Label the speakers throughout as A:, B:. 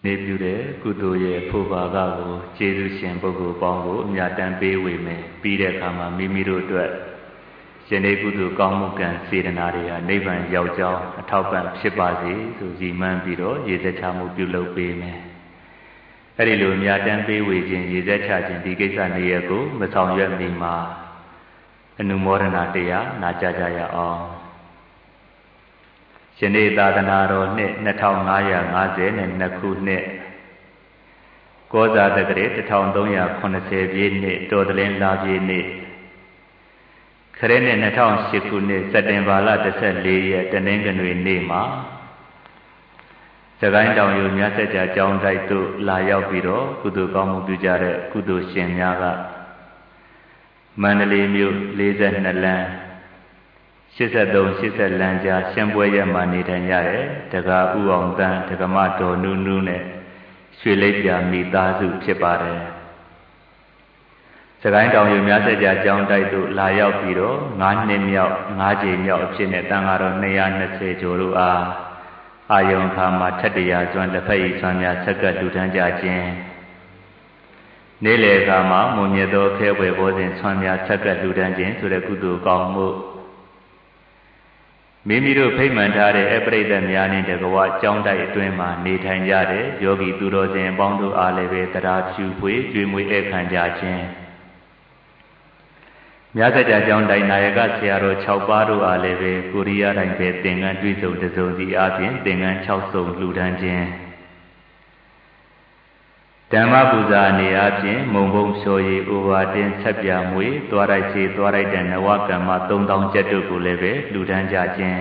A: နေပြုတဲ့ကုသိုလ်ရဲ့ဖို့ပါကကိုကျေးဇူးရှင်ပုဂ္ဂိုလ်ပေါင်းကိုအမြတ်တမ်းပေးဝေမယ်ပြီးတဲ့အခါမှာမိမိတို့အတွက်ရှင်နေကုသိုလ်ကောင်းမှုကံစေတနာတွေဟာနိဗ္ဗာန်ရောက်ကြောင်းအထောက်ပံ့ဖြစ်ပါစေဆိုရည်မှန်းပြီးတော့ရေသက်ချမှုပြုလုပ်ပေးမယ်အဲ့ဒီလိုအမြတ်တမ်းပေးဝေခြင်းရေသက်ချခြင်းဒီကိစ္စနေရကိုမဆောင်ရွက်မီမှာအနုမောဒနာတရားနာကြားကြရအောင်ယနေ့သာသနာတော်နှစ်2552ခုနှစ်ကောဇာတက္ကရာ1380ပြည့်နှစ်တော်တလင်းလာပြည့်နှစ်ခရစ်နှစ်2008ခုနှစ်စက်တင်ဘာလ14ရက်တနင်္ဂနွေနေ့မှာစကိုင်းတောင်ရိုးမြတ်စကြာကျောင်းတိုက်သို့လာရောက်ပြီးတော့ကုသိုလ်ကောင်းမှုပြုကြတဲ့ကုသိုလ်ရှင်များကမန္တလေးမြို့42လမ်း83-80လမ်းကြားရှင်းပွဲရက်မှာနေထိုင်ကြတဲ့တက္ကဥအောင်တန်းတက္ကမတော်နုနုနဲ့ရွှေလိပ်ပြမိသားစုဖြစ်ပါတယ်စကိုင်းတောင်ရိုးမြတ်စကြာကျောင်းတိုက်သို့လာရောက်ပြီးတော့9နှစ်မြောက်9ကြိမ်မြောက်အဖြစ်နဲ့တန်ဃာတော်220ကျော်တို့အားအာယုံခါမှာထက်တရားကျွမ်းလက်ဖက်ရည်ဆွမ်းများဆက်ကပ်လူထမ်းကြခြင်းနေ့လယ်ခါမှာမွန်မြတ်သောခဲဝယ်ဘောဇဉ်ဆွမ်းများဆက်ကပ်လူထမ်းခြင်းဆိုတဲ့ကုသိုလ်ကောင်းမှုမိမိတို့ဖိတ်မှန်ထားတဲ့အပရိသတ်များနှင့်တကွာကျောင်းတိုက်အတွင်းမှာနေထိုင်ကြတဲ့ယောဂီသူတော်စင်အပေါင်းတို့အားလည်းပဲတရားဖြူဖွေကျွေးမွေးဧည့်ခံကြခြင်းမြတ်စကြာကျောင်းတိုက်နာယကဆရာတော်6ပါးတို့အားလည်းပဲကိုရီးယားတိုင်းပဲသင်္ကန်းတွေ့ဆုံတစုံစီအပြင်သင်္ကန်း6စုံလှူဒန်းခြင်းဓမ္မပူဇာအနေအချင်းမုံဘုံလျှော်ရည်ဥပါတင်ဆက်ပြမွေသွားလိုက်စီသွားလိုက်တဲ့နဝကမ္မ3000ကျပ်တို့ကိုလည်းပဲလှူဒန်းကြခြင်း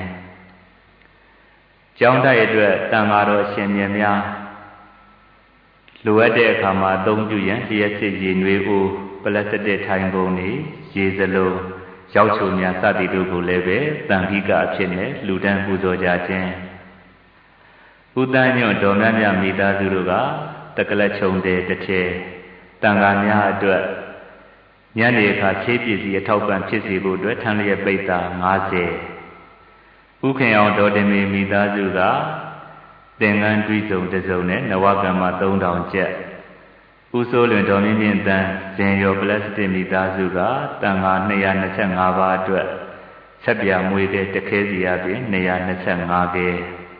A: ကျောင်းတိုက်အတွက်တန်ဃာတော်ရှင်မြတ်များလိုအပ်တဲ့အခါမှာအသုံးပြုရန်လျှက်စစ်ရည်နွေးဦးပလတ်စတစ်ထိုင်ကုန်တွေရေစလုံးရောက်ချုံများစသည်တို့ကိုလည်းပဲတန်ခိကအဖြစ်နဲ့လှူဒန်းပူဇော်ကြခြင်းဥတန်းညွန့်တော်မြတ်မြတ်မိသားစုတို့ကတက္ကလချုံတဲ့တစ်ထည်တန်ဃာများအတွက်ညနေအခါဖြည့်ပစ္စည်းအထောက်ပံ့ဖြစ်စေဖို့အတွက်ထမ်းလျက်ပိတ်တာ50ဥခင်အောင်ဒေါ်တင်မီမိသားစုကသင်္ကန်းတွေးစုံတစုံနဲ့နဝကမ္မ3000ကျပ်ဥဆိုးလွင်တော်မြင့်မြင့်တန်းဇင်ရောပလတ်စတစ်မိသားစုကတန်ဃာ225ပါးအတွက်ဆက်ပြမွေတဲ့တခဲစီအပြင်225ခဲ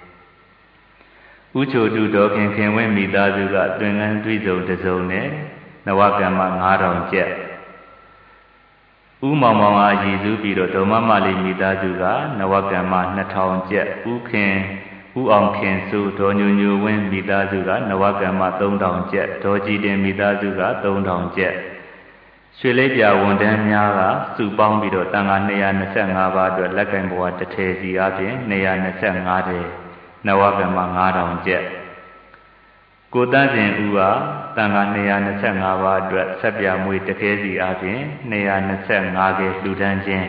A: ဥချိုတုတော်ခင်ခင်ဝင်းမိသားစုကသင်္ကန်းတွေးစုံတစုံနဲ့နဝကမ္မ9000ကျပ်ဥမောင်မောင်အားရည်စူးပြီးတော့ဒေါမမလေးမိသားစုကနဝကမ္မ2000ကျပ်ဥအောင်ခင်စုဒေါ်ညိုညိုဝင်းမိသားစုကနဝကမ္မ3000ကျပ်ဒေါ်ကြည်တင်မိသားစုက3000ကျပ်ရွှေလိပ်ပြဝန်တန်းများကစုပေါင်းပြီးတော့တန်ခါ225ပါးအတွက်လက်ကင်ဘဝတစ်ထည်စီအပြင်225တဲ့နဝကမ္မ9000ကျပ်ကိုတန်းစဉ်ဦးကတန်ခါ225ပါးအတွက်ဆက်ပြမွေတခဲစီအပြင်225ခဲလှူဒန်းခြင်း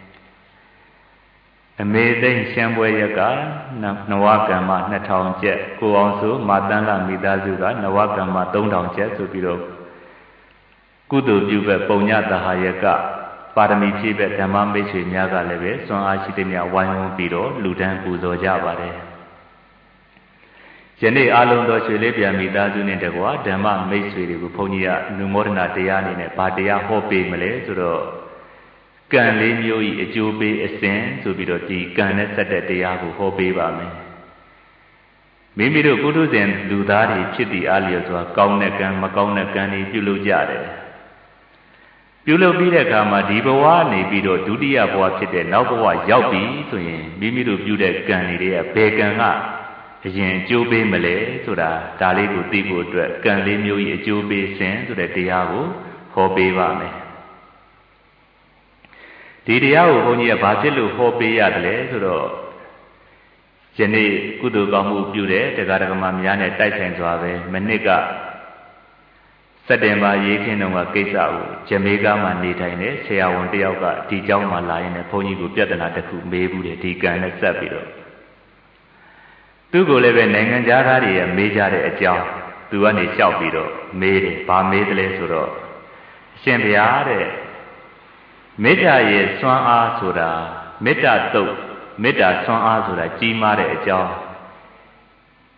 A: အမေသိမ့်ရှမ်းပွဲရက်ကနဝကမ္မ2000ကျပ်ကိုအောင်စုမာတန်းလာမိသားစုကနဝကမ္မ3000ကျပ်ဆိုပြီးတော့ကုသိုလ်ပြုဘက်ပုံညတဟာယကပါရမီဖြည့်ဘက်ဓမ္မမိတ်ဆွေများကလည်းပဲစွမ်းအားရှိတဲ့များဝိုင်းဝန်းပြီးတော့လူတန်းပူဇော်ကြပါတယ်ယနေ့အားလုံးသောရွှေလေးပြန်မိသားစုနဲ့တကွာဓမ္မမိတ်ဆွေတွေကိုဘုန်းကြီးကအနုမောဒနာတရားအနေနဲ့ဗာတရားဟောပေးမလဲဆိုတော့ကံလေးမျိုးဤအကျိုးပေးအစဉ်ဆိုပြီးတော့ဒီကံနဲ့ဆက်တဲ့တရားကိုဟောပေးပါမယ်မိမိတို့ပုထုဇဉ်လူသားတွေဖြစ်သည့်အားလျော်စွာကောင်းတဲ့ကံမကောင်းတဲ့ကံတွေပြုလုပ်ကြတယ်ပြုလုပ်ပြီးတဲ့အခါမှာဒီဘဝနေပြီးတော့ဒုတိယဘဝဖြစ်တဲ့နောက်ဘဝရောက်ပြီဆိုရင်မိမိတို့ပြုတဲ့ကံတွေကဘယ်ကံကအရင်အကျိုးပေးမလဲဆိုတာဒါလေးကိုသိဖို့အတွက်ကံလေးမျိုးဤအကျိုးပေးစဉ်ဆိုတဲ့တရားကိုဟောပေးပါမယ်ဒီတရားကိုဘုန်းကြီးကဘာဖြစ်လို့ဟောပေးရတယ်လဲဆိုတော့ယနေ့ကုသိုလ်ကောင်းမှုပြုတဲ့တရားဓမ္မများနဲ့တိုက်ဆိုင်စွာပဲမနစ်ကစက်တင်ဘာရေးခင်းတုန်းကကိစ္စကိုဂျမေကာမှာနေထိုင်တဲ့ဆရာဝန်တယောက်ကဒီเจ้าမှာလာရင်လည်းဘုန်းကြီးကိုပြဿနာတစ်ခုမေးဘူးတယ်ဒီကံနဲ့ဆက်ပြီးတော့သူကိုလည်းပဲနိုင်ငံသားတွေရဲ့မေးကြတဲ့အကြောင်းသူကနေလျှောက်ပြီးတော့မေးတယ်ဘာမေးတယ်လဲဆိုတော့အရှင်ဘုရားတဲ့မေတ္တာရဲ့စွမ်းအားဆိုတာမေတ္တာတုတ်မေတ္တာစွမ်းအားဆိုတာကြီးမားတဲ့အကြောင်း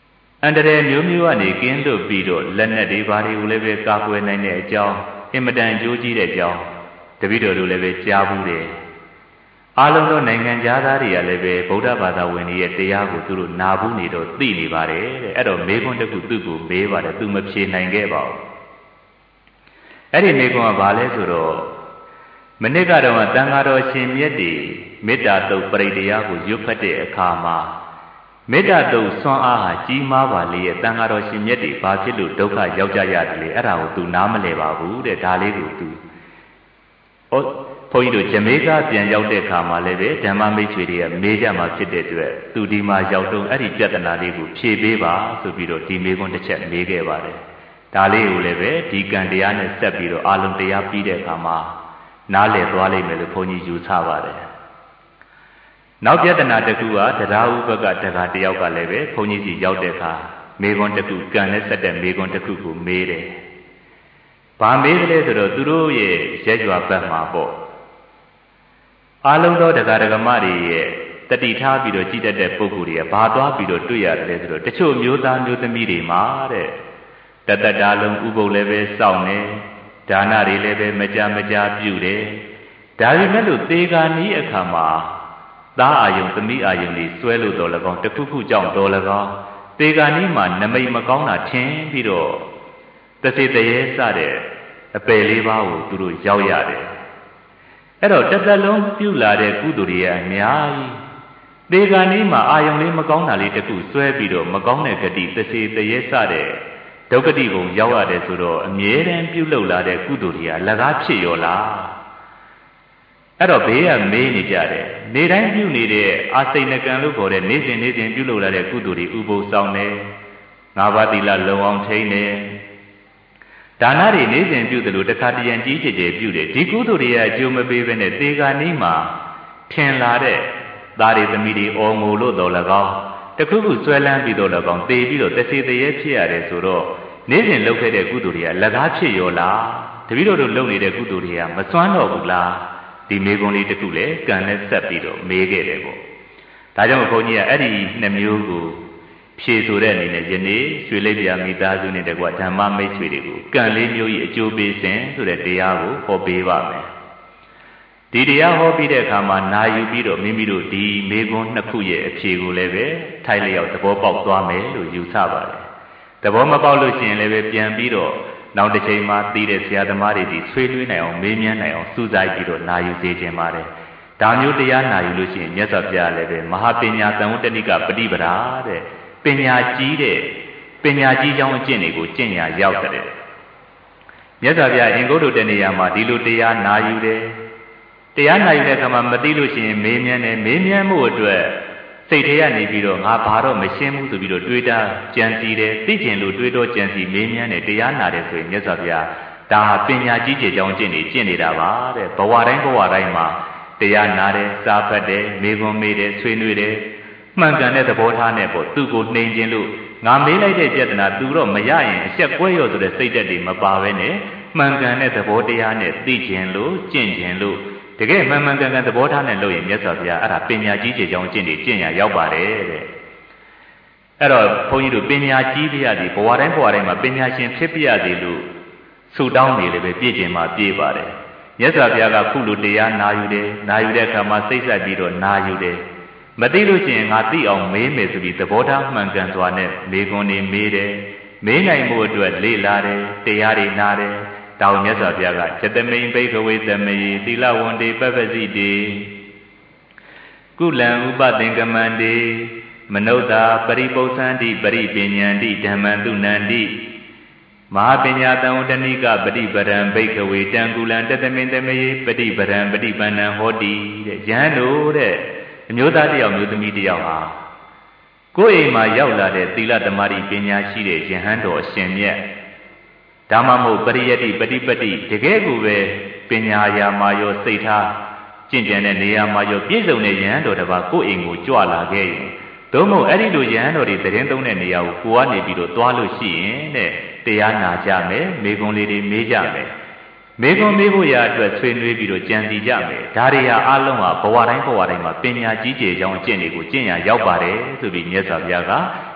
A: အန္တရာယ်မျိုးမျိုးကနေကင်းလွတ်ပြီးတော့လက်နက်တွေဘာတွေကိုလည်းပဲကာကွယ်နိုင်တဲ့အကြောင်းအင်မတန်ကြိုးကြီးတဲ့အကြောင်းတပည့်တော်တို့လည်းပဲကြားဘူးတယ်အားလုံးသောနိုင်ငံသားတွေကလည်းပဲဗုဒ္ဓဘာသာဝင်တွေရဲ့တရားကိုသူတို့နာဘူးနေတော့သိနေပါတယ်တဲ့အဲ့တော့မေခွန်းတစ်ခုသူ့ကိုမေးပါတယ်သူမဖြေနိုင်ခဲ့ပါဘူးအဲ့ဒီမေခွန်းကဘာလဲဆိုတော့မနစ်ကတော့တန်ဃာတော်ရှင်မြတ်တွေမေတ္တာတုတ်ပရိတရားကိုရွတ်ဖတ်တဲ့အခါမှာမေတ္တာတုတ်ဆွမ်းအားဟာကြီးမားပါလေရဲ့တန်ဃာတော်ရှင်မြတ်တွေဘာဖြစ်လို့ဒုက္ခရောက်ကြရတယ်လေအဲ့ဒါကိုသူနားမလည်ပါဘူးတဲ့ဒါလေးကိုသူဘုန်းကြီးတို့ဂျမေကာပြန်ရောက်တဲ့အခါမှာလည်းပဲဓမ္မမိတ်ဆွေတွေကမေးကြမှာဖြစ်တဲ့အတွက်သူဒီမှာရောက်တော့အဲ့ဒီပြဿနာလေးကိုဖြေပေးပါဆိုပြီးတော့ဒီမေးခွန်းတစ်ချက်မေးခဲ့ပါတယ်ဒါလေးကိုလည်းပဲဒီကံတရားနဲ့ဆက်ပြီးတော့အာလုံတရားပြီးတဲ့အခါမှာနားလည်သွားလိမ့်မယ်လို့ဘုန်းကြီးယူဆပါတယ်နောက်ပြဿနာတစ်ခုကတရားဥပကတရားတယောက်ကလည်းပဲဘုန်းကြီးစီရောက်တဲ့အခါမေခွန်းတစ်ခုကံနဲ့ဆက်တဲ့မေခွန်းတစ်ခုကိုမေးတယ်ဘာမေးကလေးဆိုတော့သူတို့ရဲ့ရက်ရွာဘက်မှာပေါ့အားလုံးသောတရားဓမ္မတွေရဲ့တတိထားပြီးတော့ကြည်တတ်တဲ့ပုဂ္ဂိုလ်တွေကဘာသွားပြီးတော့တွေ့ရတယ်ဆိုတော့တချို့မျိုးသားမျိုးသမီးတွေမှာတဲ့တသက်တာလုံးဥပုပ်လည်းပဲစောင့်နေဒါနတွေလည်းပဲမကြပြုတယ်ဒါပေမဲ့လို့သေကာနီးအခါမှာသားအာယုံသမီးအာယုံတွေစွဲလို့တော်၎င်းတခုခုကြောင့်တော်၎င်းသေကာနီးမှာနမိတ်မကောင်းတာထင်ပြီးတော့တစေတရေစတဲ့အပယ်လေးပါးကိုသူတို့ရောက်ရတယ်အဲ့တော့တစ်သက်လုံးပြုလာတဲ့ကုသိုလ်တွေအများကြီးသေကာနီးမှာအာယုံလေးမကောင်းတာလေးတခုစွဲပြီးတော့မကောင်းတဲ့ဂတိတစေတရေစတဲ့ဒုက္ခတိဘုံရောက်ရတယ်ဆိုတော့အမြဲတမ်းပြုလုပ်လာတဲ့ကုသိုလ်တွေကအလကားဖြစ်ရောလားအဲ့တော့ဘေးကမေးနေကြတယ်နေတိုင်းပြုနေတဲ့အာစိဏကံလို့ခေါ်တဲ့နေ့စဉ်ပြုလုပ်လာတဲ့ကုသိုလ်တွေဥပုသ်ဆောင်တယ်ငါးပါးသီလလုံအောင်ထိန်းတယ်ဒါနတွေနေ့စဉ်ပြုတယ်လို့တခါတရံကြီးကျယ်ကျယ်ပြုတယ်ဒီကုသိုလ်တွေကအကျိုးမပေးဘဲနဲ့သေကာနီးမှာထင်လာတဲ့သားတွေသမီးတွေအော်ငိုလို့တော်၎င်းတခုခုဆွဲလန်းပြီးတော့၎င်းသေပြီးတော့တစေတရေဖြစ်ရတယ်ဆိုတော့နေ့စဉ်လုပ်ခဲ့တဲ့ကုသိုလ်တွေကလက်ကားဖြစ်ရောလားတပည့်တော်တို့လုပ်နေတဲ့ကုသိုလ်တွေကမစွမ်းတော့ဘူးလားဒီမေကွန်လေးတစ်ခုလည်းကံနဲ့ဆက်ပြီးတော့မေးခဲ့တယ်ပေါ့ဒါကြောင့်ဘုန်းကြီးကအဲ့ဒီနှစ်မျိုးကိုဖြေဆိုတဲ့အနေနဲ့ယနေ့ရွှေလိပ်ပြမိသားစုနဲ့တကွဓမ္မမိတ်ဆွေတွေကိုကံလေးမျိုးကြီးအကျိုးပေးခြင်းဆိုတဲ့တရားကိုဟောပေးပါမယ်ဒီတရားဟောပြီးတဲ့အခါမှာနာယူပြီးတော့မိမိတို့ဒီမေကွန်နှစ်ခုရဲ့အဖြေကိုလည်းပဲထိုက်လျောက်သဘောပေါက်သွားမယ်လို့ယူဆပါတယ်သဘောမပေါက်လို့ရှိရင်လည်းပဲပြန်ပြီးတော့နောက်တစ်ချိန်မှာသိတဲ့ဆရာသမားတွေဒီဆွေးနွေးနိုင်အောင်မေးမြန်းနိုင်အောင်စူးစိုက်ပြီးတော့နာယူစေခြင်းပါတယ်ဒါမျိုးတရားနာယူလို့ရှိရင်မြတ်စွာဘုရားလည်းပဲမဟာပညာသံဝတ္တနိကပฏิပဒါတဲ့ပညာကြီးကြောင်းအကျင့်တွေကိုကျင့်ရာရောက်တဲ့မြတ်စွာဘုရားအင်္ဂုတ္တတနေရာမှာဒီလိုတရားနာယူတယ်တရားနာယူတဲ့အခါမှာမသိလို့ရှိရင်မေးမြန်းတယ်မေးမြန်းမှုအတွက်စိတ်ထဲကနေပြီးတော့ငါဘာတော့မရှင်းဘူးဆိုပြီးတော့တွေးတာကြံစီတယ်သိကျင်လို့တွေးတော့ကြံစီမေးမြန်းတယ်တရားနာတယ်ဆိုရင်မြတ်စွာဘုရားဒါပညာကြီးကျယ်ကြောင်းကျင့်နေတာပါတဲ့ဘဝတိုင်းမှာတရားနာတယ်စာဖတ်တယ်မေးခွန်းမေးတယ်ဆွေးနွေးတယ်မှန်ကန်တဲ့သဘောထားနဲ့ပေါ့သူ့ကိုနှိမ်ခြင်းလို့ငါမေးလိုက်တဲ့ပြဿနာသူတော့မရရင်အဆက်ကွဲရောဆိုတဲ့စိတ်ဓာတ်တွေမပါဘဲနဲ့မှန်ကန်တဲ့သဘောတရားနဲ့သိခြင်းလို့ကျင့်ခြင်းလို့တကယ်မှန်ကန်သဘောထားနဲ့လုပ်ရင်မြတ်စွာဘုရားအဲ့ဒါပညာကြီးကျယ်ကြောင်းကျင့်ရရောက်ပါတယ်တဲ့အဲ့တော့ဘုန်းကြီးတို့ပညာကြီးပြရသည်ဘဝတိုင်းမှာပညာရှင်ဖြစ်ပြရသည်လို့ဆုတောင်းနေလည်းပဲပြည့်ကျင်မှာပြည့်ပါတယ်မြတ်စွာဘုရားကခုလိုတရားနာယူတယ်နာယူတဲ့အခါမှာစိတ်ဆက်ပြီးတော့နာယူတယ်မသိလို့ရှိရင်ငါသိအောင်မေးမယ်ဆိုပြီးသဘောထားမှန်ကန်စွာနဲ့မေးခွန်းတွေမေးတယ်မေးနိုင်မှုအတွက်လေ့လာတယ်တရားတွေနာတယ်တောင်မြတ်စွာဘုရားကကျတမိန်ဘိကဝေသမယေသီလဝန္တေပပ္ပစီတေကုလံဥပသင်္ကမန္တေမနုဿာပရိပု္ပ္ပန္တိပရိပဉ္ဉန္တိဓမ္မံသူနန္တိမဟာပညာတံဝတ္တနိကပฏิပရံဘိကဝေတံကုလံတတမိန်သမယေပฏิပရံပฏิပန္နံဟောတိတဲ့ယဟန်တို့တဲ့အမျိုးသားတယောက်မျိုးသမီးတယောက်ဟာကိုယ့်အိမ်မှာရောက်လာတဲ့သီလသမารိပညာရှိတဲ့ယဟန်တော်အရှင်မြတ်ဒါမှမဟုတ်ပရိယတ္တိပฏิပတ္တိတကယ်ကိုပဲပညာရာမှာရောစိတ်ထားကျင့်ကြံတဲ့နေရာမှာရောပြည့်စုံတဲ့ယဟန်တော်တစ်ပါးကိုယ့်အိမ်ကိုကြွလာခဲ့ရင်သို့မဟုတ်အဲ့ဒီလိုယဟန်တော်တွေတရင်သုံးတဲ့နေရာကိုကိုကနေပြီးတော့သွားလို့ရှိရင်တဲ့တရားနာကြမယ်မေကွန်လေးတွေမေးကြမယ်မေကွန်မေးဖို့ရာအတွက်ဆွေးနွေးပြီးတော့ကြံစီကြမယ်ဒါတွေဟာအလုံးဟာဘဝတိုင်းမှာပညာကြီးကျယ်ကြောင်းအကျင့်တွေကိုကျင့်ရရောက်ပါတယ်ဆိုပြီးမြတ်စွာဘုရားကအ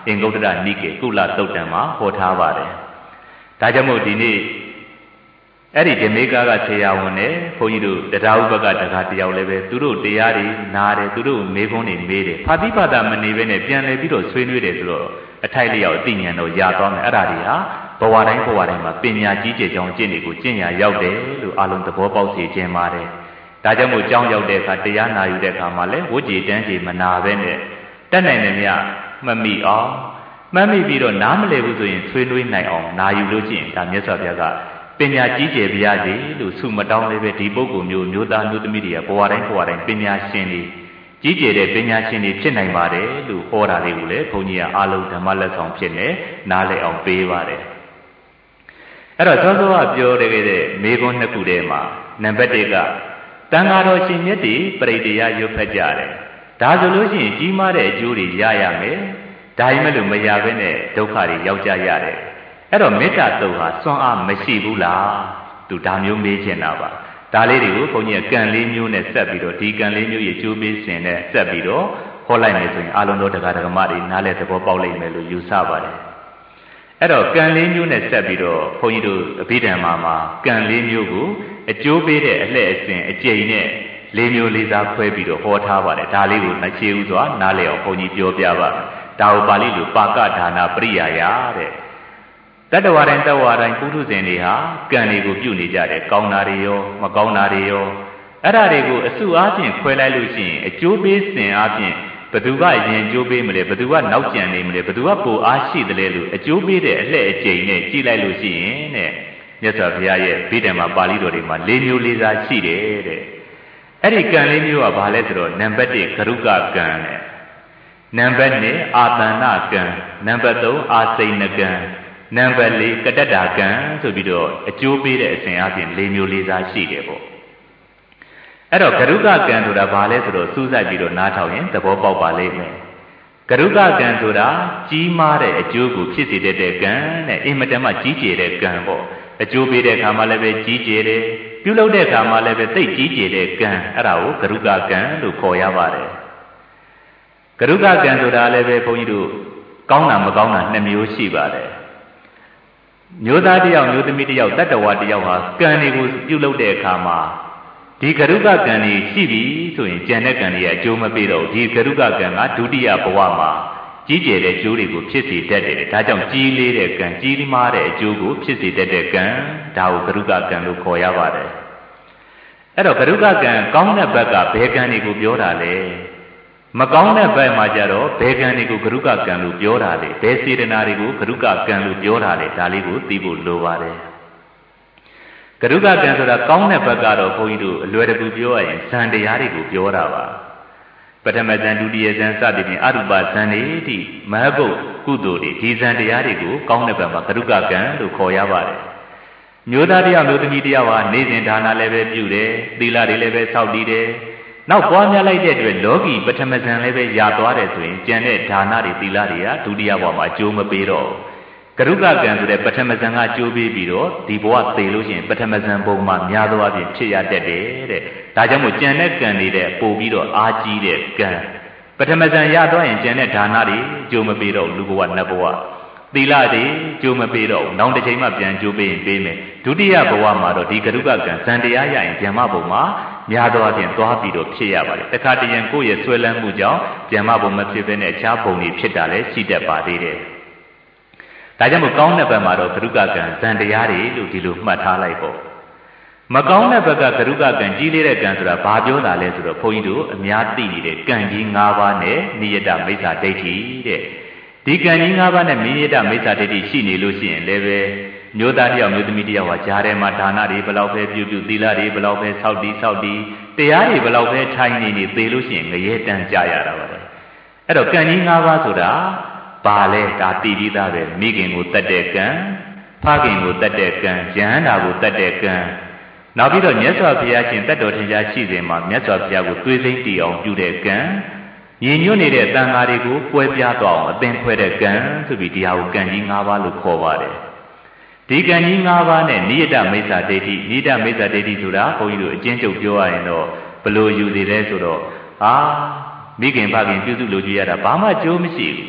A: င်္ဂုတ္တရနိကေကုလသုတ်တံမှာဟောထားပါတယ်ဒါကြောင့်မို့ဒီနေ့အဲ့ဒီဓမေကာကဆရာဝန်နဲ့ဘုန်းကြီးတို့တရားဥပကတကားတယောက်လည်းပဲသူတို့တရားတွေနားတယ်သူတို့မေးခွန်းတွေမေးတယ်ဖာတိပါဒမနေဘဲနဲ့ပြန်လဲပြီးတော့ဆွေးနွေးတယ်ဆိုတော့အထိုက်လျောက်အသိဉာဏ်တော့ရသွားမယ်အဲ့ဒါတွေဟာဘဝတိုင်းမှာပညာကြီးကျယ်ကြောင်းကျင့်တွေကိုကျင့်ရရောက်တယ်လို့အလုံးသဘောပေါက်စေခြင်းပါတယ်ဒါကြောင့်မို့ကြောင်းရောက်တဲ့အခါတရားနာယူတဲ့အခါမှာလည်းဝိကြည်တန်းကြီးမနာဘဲနဲ့တတ်နိုင်တယ်မြတ်မမိအောင်မှတ်မိပြီးတော့နားမလည်ဘူးဆိုရင်ဆွေးနွေးနိုင်အောင်နာယူလို့ရှိရင်ဒါမြတ်စွာဘုရားကပညာကြီးကျယ်ပါရစေလို့ဆုမတောင်းလည်းပဲဒီပုဂ္ဂိုလ်မျိုးသားမျိုးသမီးတွေကဘဝတိုင်းပညာရှင်တွေကြီးကျယ်တဲ့ပညာရှင်တွေဖြစ်နိုင်ပါတယ်လို့ဟောတာလေးကိုလည်းဘုန်းကြီးကအာလုံးဓမ္မလက်ဆောင်ဖြစ်နေနားလည်အောင်ပေးပါတယ်အဲ့တော့သောသောကပြောတဲ့မေခွန်းနှစ်ခုထဲမှာနံပါတ်1ကတန်ဃာတော်ရှင်မြတ်တွေပရိတရားရွတ်ဖက်ကြတယ်ဒါဆိုလို့ရှိရင်ကြီးမားတဲ့အကျိုးတွေရရမယ်ဒါမှမဟုတ်မရဘဲနဲ့ဒုက္ခတွေရောက်ကြရတယ်အဲ့တော့မေတ္တာတုံဟာစွမ်းအားမရှိဘူးလားသူဒါမျိုးမေးချင်တာပါဒါလေးတွေကိုဘုန်းကြီးကကံလေးမျိုးနဲ့ဆက်ပြီးတော့ဒီကံလေးမျိုးရဲ့ကျိုးပေးစဉ်နဲ့ဆက်ပြီးတော့ဟောလိုက်မယ်ဆိုရင်အလုံးစုံတရားဓမ္မတွေနားလည်သဘောပေါက်လိမ့်မယ်လို့ယူဆပါတယ်အဲ့တော့ကံလေးမျိုးနဲ့ဆက်ပြီးတော့ဘုန်းကြီးတို့အဘိဓမ္မာမှာကံလေးမျိုးကိုအကျိုးပေးတဲ့အလှည့်အစဉ်အကျိန်နဲ့လေးမျိုးလေးစားခွဲပြီးတော့ဟောထားပါတယ်ဒါလေးကိုမရှိဘူးဆိုတာနားလည်အောင်ဘုန်းကြီးပြောပြပါမယ်ဒါကိုပါဠိလိုပါကဒါနာပရိယာယတဲ့တတ္တဝါတိုင်းပုထုဇဉ်တွေဟာကံတွေကိုပြုနေကြတယ်ကောင်းတာတွေရောမကောင်းတာတွေရောအဲ့ဒါတွေကိုအစုအားဖြင့်ခွဲလိုက်လို့ရှိရင်အကျိုးပေးစဉ်အားဖြင့်ဘသူကအရင်အကျိုးပေးမလဲဘသူကနောက်ကျန်နေမလဲဘသူကပိုအားရှိတယ်လဲလို့အကျိုးပေးတဲ့အလှည့်အကျိန်နဲ့ကြည့်လိုက်လို့ရှိရင်တဲ့မြတ်စွာဘုရားရဲ့ဗိဓမ္မာပါဠိတော်တွေမှာ၄မျိုး၄စားရှိတယ်တဲ့အဲ့ဒီကံလေးမျိုးကဘာလဲဆိုတော့နံပါတ်1ကရုကကံနဲ့နံပါတ်2အာတဏကံနံပါတ်3အာစိဏကံနံပါတ်4ကတ္တတာကံဆိုပြီးတော့အကျိုးပေးတဲ့အစဉ်အပြင်၄မျိုး၄စားရှိတယ်ပေါ့အဲ့တော့ကရုကကံဆိုတာဘာလဲဆိုတော့စူးစိုက်ပြီးတော့နားထောင်ရင်သဘောပေါက်ပါလိမ့်မယ်ကရုကကံဆိုတာကြီးမားတဲ့အကျိုးကိုဖြစ်စေတဲ့ကံနဲ့အင်မတန်မှကြီးကျယ်တဲ့ကံပေါ့အကျိုးပေးတဲ့အခါမှာလည်းပဲကြီးကျယ်တယ်ပြုလုပ်တဲ့အခါမှာလည်းပဲသိကြီးကျယ်တဲ့ကံအဲ့ဒါကိုကရုကကံလို့ခေါ်ရပါတယ်ကရုကကံဆိုတာလည်းပဲဘုန်းကြီးတို့ကောင်းတာမကောင်းတာ2မျိုးရှိပါတယ်မျိုးသားတစ်ယောက်မျိုးသမီးတစ်ယောက်တတ္တဝါတစ်ယောက်ဟာကံတွေကိုပြုလုပ်တဲ့အခါမှာဒီကရုကကံတွေရှိပြီဆိုရင်ကျန်တဲ့ကံတွေကအကျိုးမပေးတော့ဒီကရုကကံကဒုတိယဘဝမှာကြီးကျယ်တဲ့ကျိုးတွေကိုဖြစ်စေတတ်တယ်ဒါကြောင့်ကြီးလေးတဲ့ကံကြီးမားတဲ့အကျိုးကိုဖြစ်စေတတ်တဲ့ကံဒါကိုကရုကကံလို့ခေါ်ရပါတယ်အဲ့တော့ကရုကကံကောင်းတဲ့ဘက်ကဘယ်ကံတွေကိုပြောတာလဲမကောင်းတဲ့ဘက်မှာကြတော့ဘယ်ကံတွေကိုကရုကကံလို့ပြောတာလဲဘယ်စေတနာတွေကိုကရုကကံလို့ပြောတာလဲဒါလေးကိုသိဖို့လိုပါတယ်ကရုကကံဆိုတာကောင်းတဲ့ဘက်ကတော့ဘုန်းကြီးတို့အလွယ်တကူပြောရရင်ဇန်တရားတွေကိုပြောတာပါပထမဇန်ဒုတိယဇန်စသည်ဖြင့်အရူပဇန်တွေဒီမဟဘုတ်ကုသိုလ်တွေဒီဇန်တရားတွေကိုကောင်းတဲ့ဘက်မှာကရုကကံလို့ခေါ်ရပါတယ်မျိုးသားတရားမျိုးသမီးတရားဟာနေစဉ်ဒါနလည်းပဲပြုတယ်သီလတွေလည်းပဲစောင့်တည်တယ်နောက်ပွားများလိုက်တဲ့အတွက်လောကီပထမဇန်လည်းပဲရသွားတယ်ဆိုရင်ကျန်တဲ့ဒါနတွေသီလတွေကဒုတိယဘဝမှာအကျိုးမပေးတော့ကရုကကံဆိုတဲ့ပထမဇန်ကအကျိုးပေးပြီးတော့ဒီဘဝသေလို့ရှိရင်ပထမဇန်ဘုံမှာများသောအားဖြင့်ဖြစ်ရတတ်တယ်တဲ့ဒါကြောင့်မို့ကျန်တဲ့ကံတွေတဲ့ပို့ပြီးတော့အားကြီးတဲ့ကံပထမဇန်ရသွားရင်ကျန်တဲ့ဒါနတွေအကျိုးမပေးတော့လူဘဝနတ်ဘဝသီလတွေအကျိုးမပေးတော့နောက်တစ်ချိန်မှပြန်အကျိုးပေးရင်ပေးမယ်ဒုတိယဘဝမှာတော့ဒီကရုကကံဇန်တရားရရင်ဗျမ္မဘုံမှာများသောအားဖြင့်သွားပြီးတော့ဖြစ်ရပါတယ်တခါတရံကိုယ့်ရဲ့ဆွဲလန်းမှုကြောင့်ဗျမ္မဘုံမဖြစ်ဘဲနဲ့အခြားဘုံတွေဖြစ်တာလည်းရှိတတ်ပါသေးတယ်ဒါကြောင့်မို့ကောင်းတဲ့ဘက်မှာတော့ကရုကကံဇန်တရားတွေလို့ဒီလိုမှတ်ထားလိုက်ပေါ့မကောင်းတဲ့ဘက်ကကရုကကံကြီးလေးတဲ့ကံဆိုတာဘာပြောတာလဲဆိုတော့ဘုန်းကြီးတို့အများသိနေတဲ့ကံကြီး၅ပါးနဲ့နိယတမိစ္ဆာဒိဋ္ဌိတဲ့ဒီကံကြီး၅ပါးနဲ့နိယတမိစ္ဆာဒိဋ္ဌိရှိနေလို့ရှိရင်လည်းပဲမျိုးသားတစ်ယောက်မျိုးသမီးတစ်ယောက်ဟာဂျားထဲမှာဒါနတွေဘယ်လောက်ပဲပြုသီလတွေဘယ်လောက်ပဲစောင့်တည်တရားတွေဘယ်လောက်ပဲထိုင်နေသေလို့ရှိရင်ငရဲတန်းကြရတာပါပဲအဲ့တော့ကံကြီး၅ပါးဆိုတာပါလဲဒါတည်ပြီးသားပဲမိခင်ကိုတတ်တဲ့ကံဖခင်ကိုတတ်တဲ့ကံယဟန္တာကိုတတ်တဲ့ကံနောက်ပြီးတော့မြတ်စွာဘုရားရှင်တတ်တော်ထင်ရှားရှိစဉ်မှာမြတ်စွာဘုရားကိုသွေးစိမ့်တည်အောင်ပြုတဲ့ကံညီညွတ်နေတဲ့တန်ဃာတွေကိုကွဲပြားသွားအောင်အသင်ခွဲတဲ့ကံဆိုပြီးဒီဟာကိုကံကြီး၅ပါးလို့ခေါ်ပါတယ်ဒီကံကြီး၅ပါးနဲ့နိယတမိစ္ဆာဒိဋ္ဌိနိယတမိစ္ဆာဒိဋ္ဌိဆိုတာဘုန်းကြီးတို့အကျဉ်းချုပ်ပြောရရင်တော့ဘယ်လိုယူသေးလဲဆိုတော့မိခင်ဖခင်ပြုစုလို့ကြည့်ရတာဘာမှကြိုးမရှိဘူး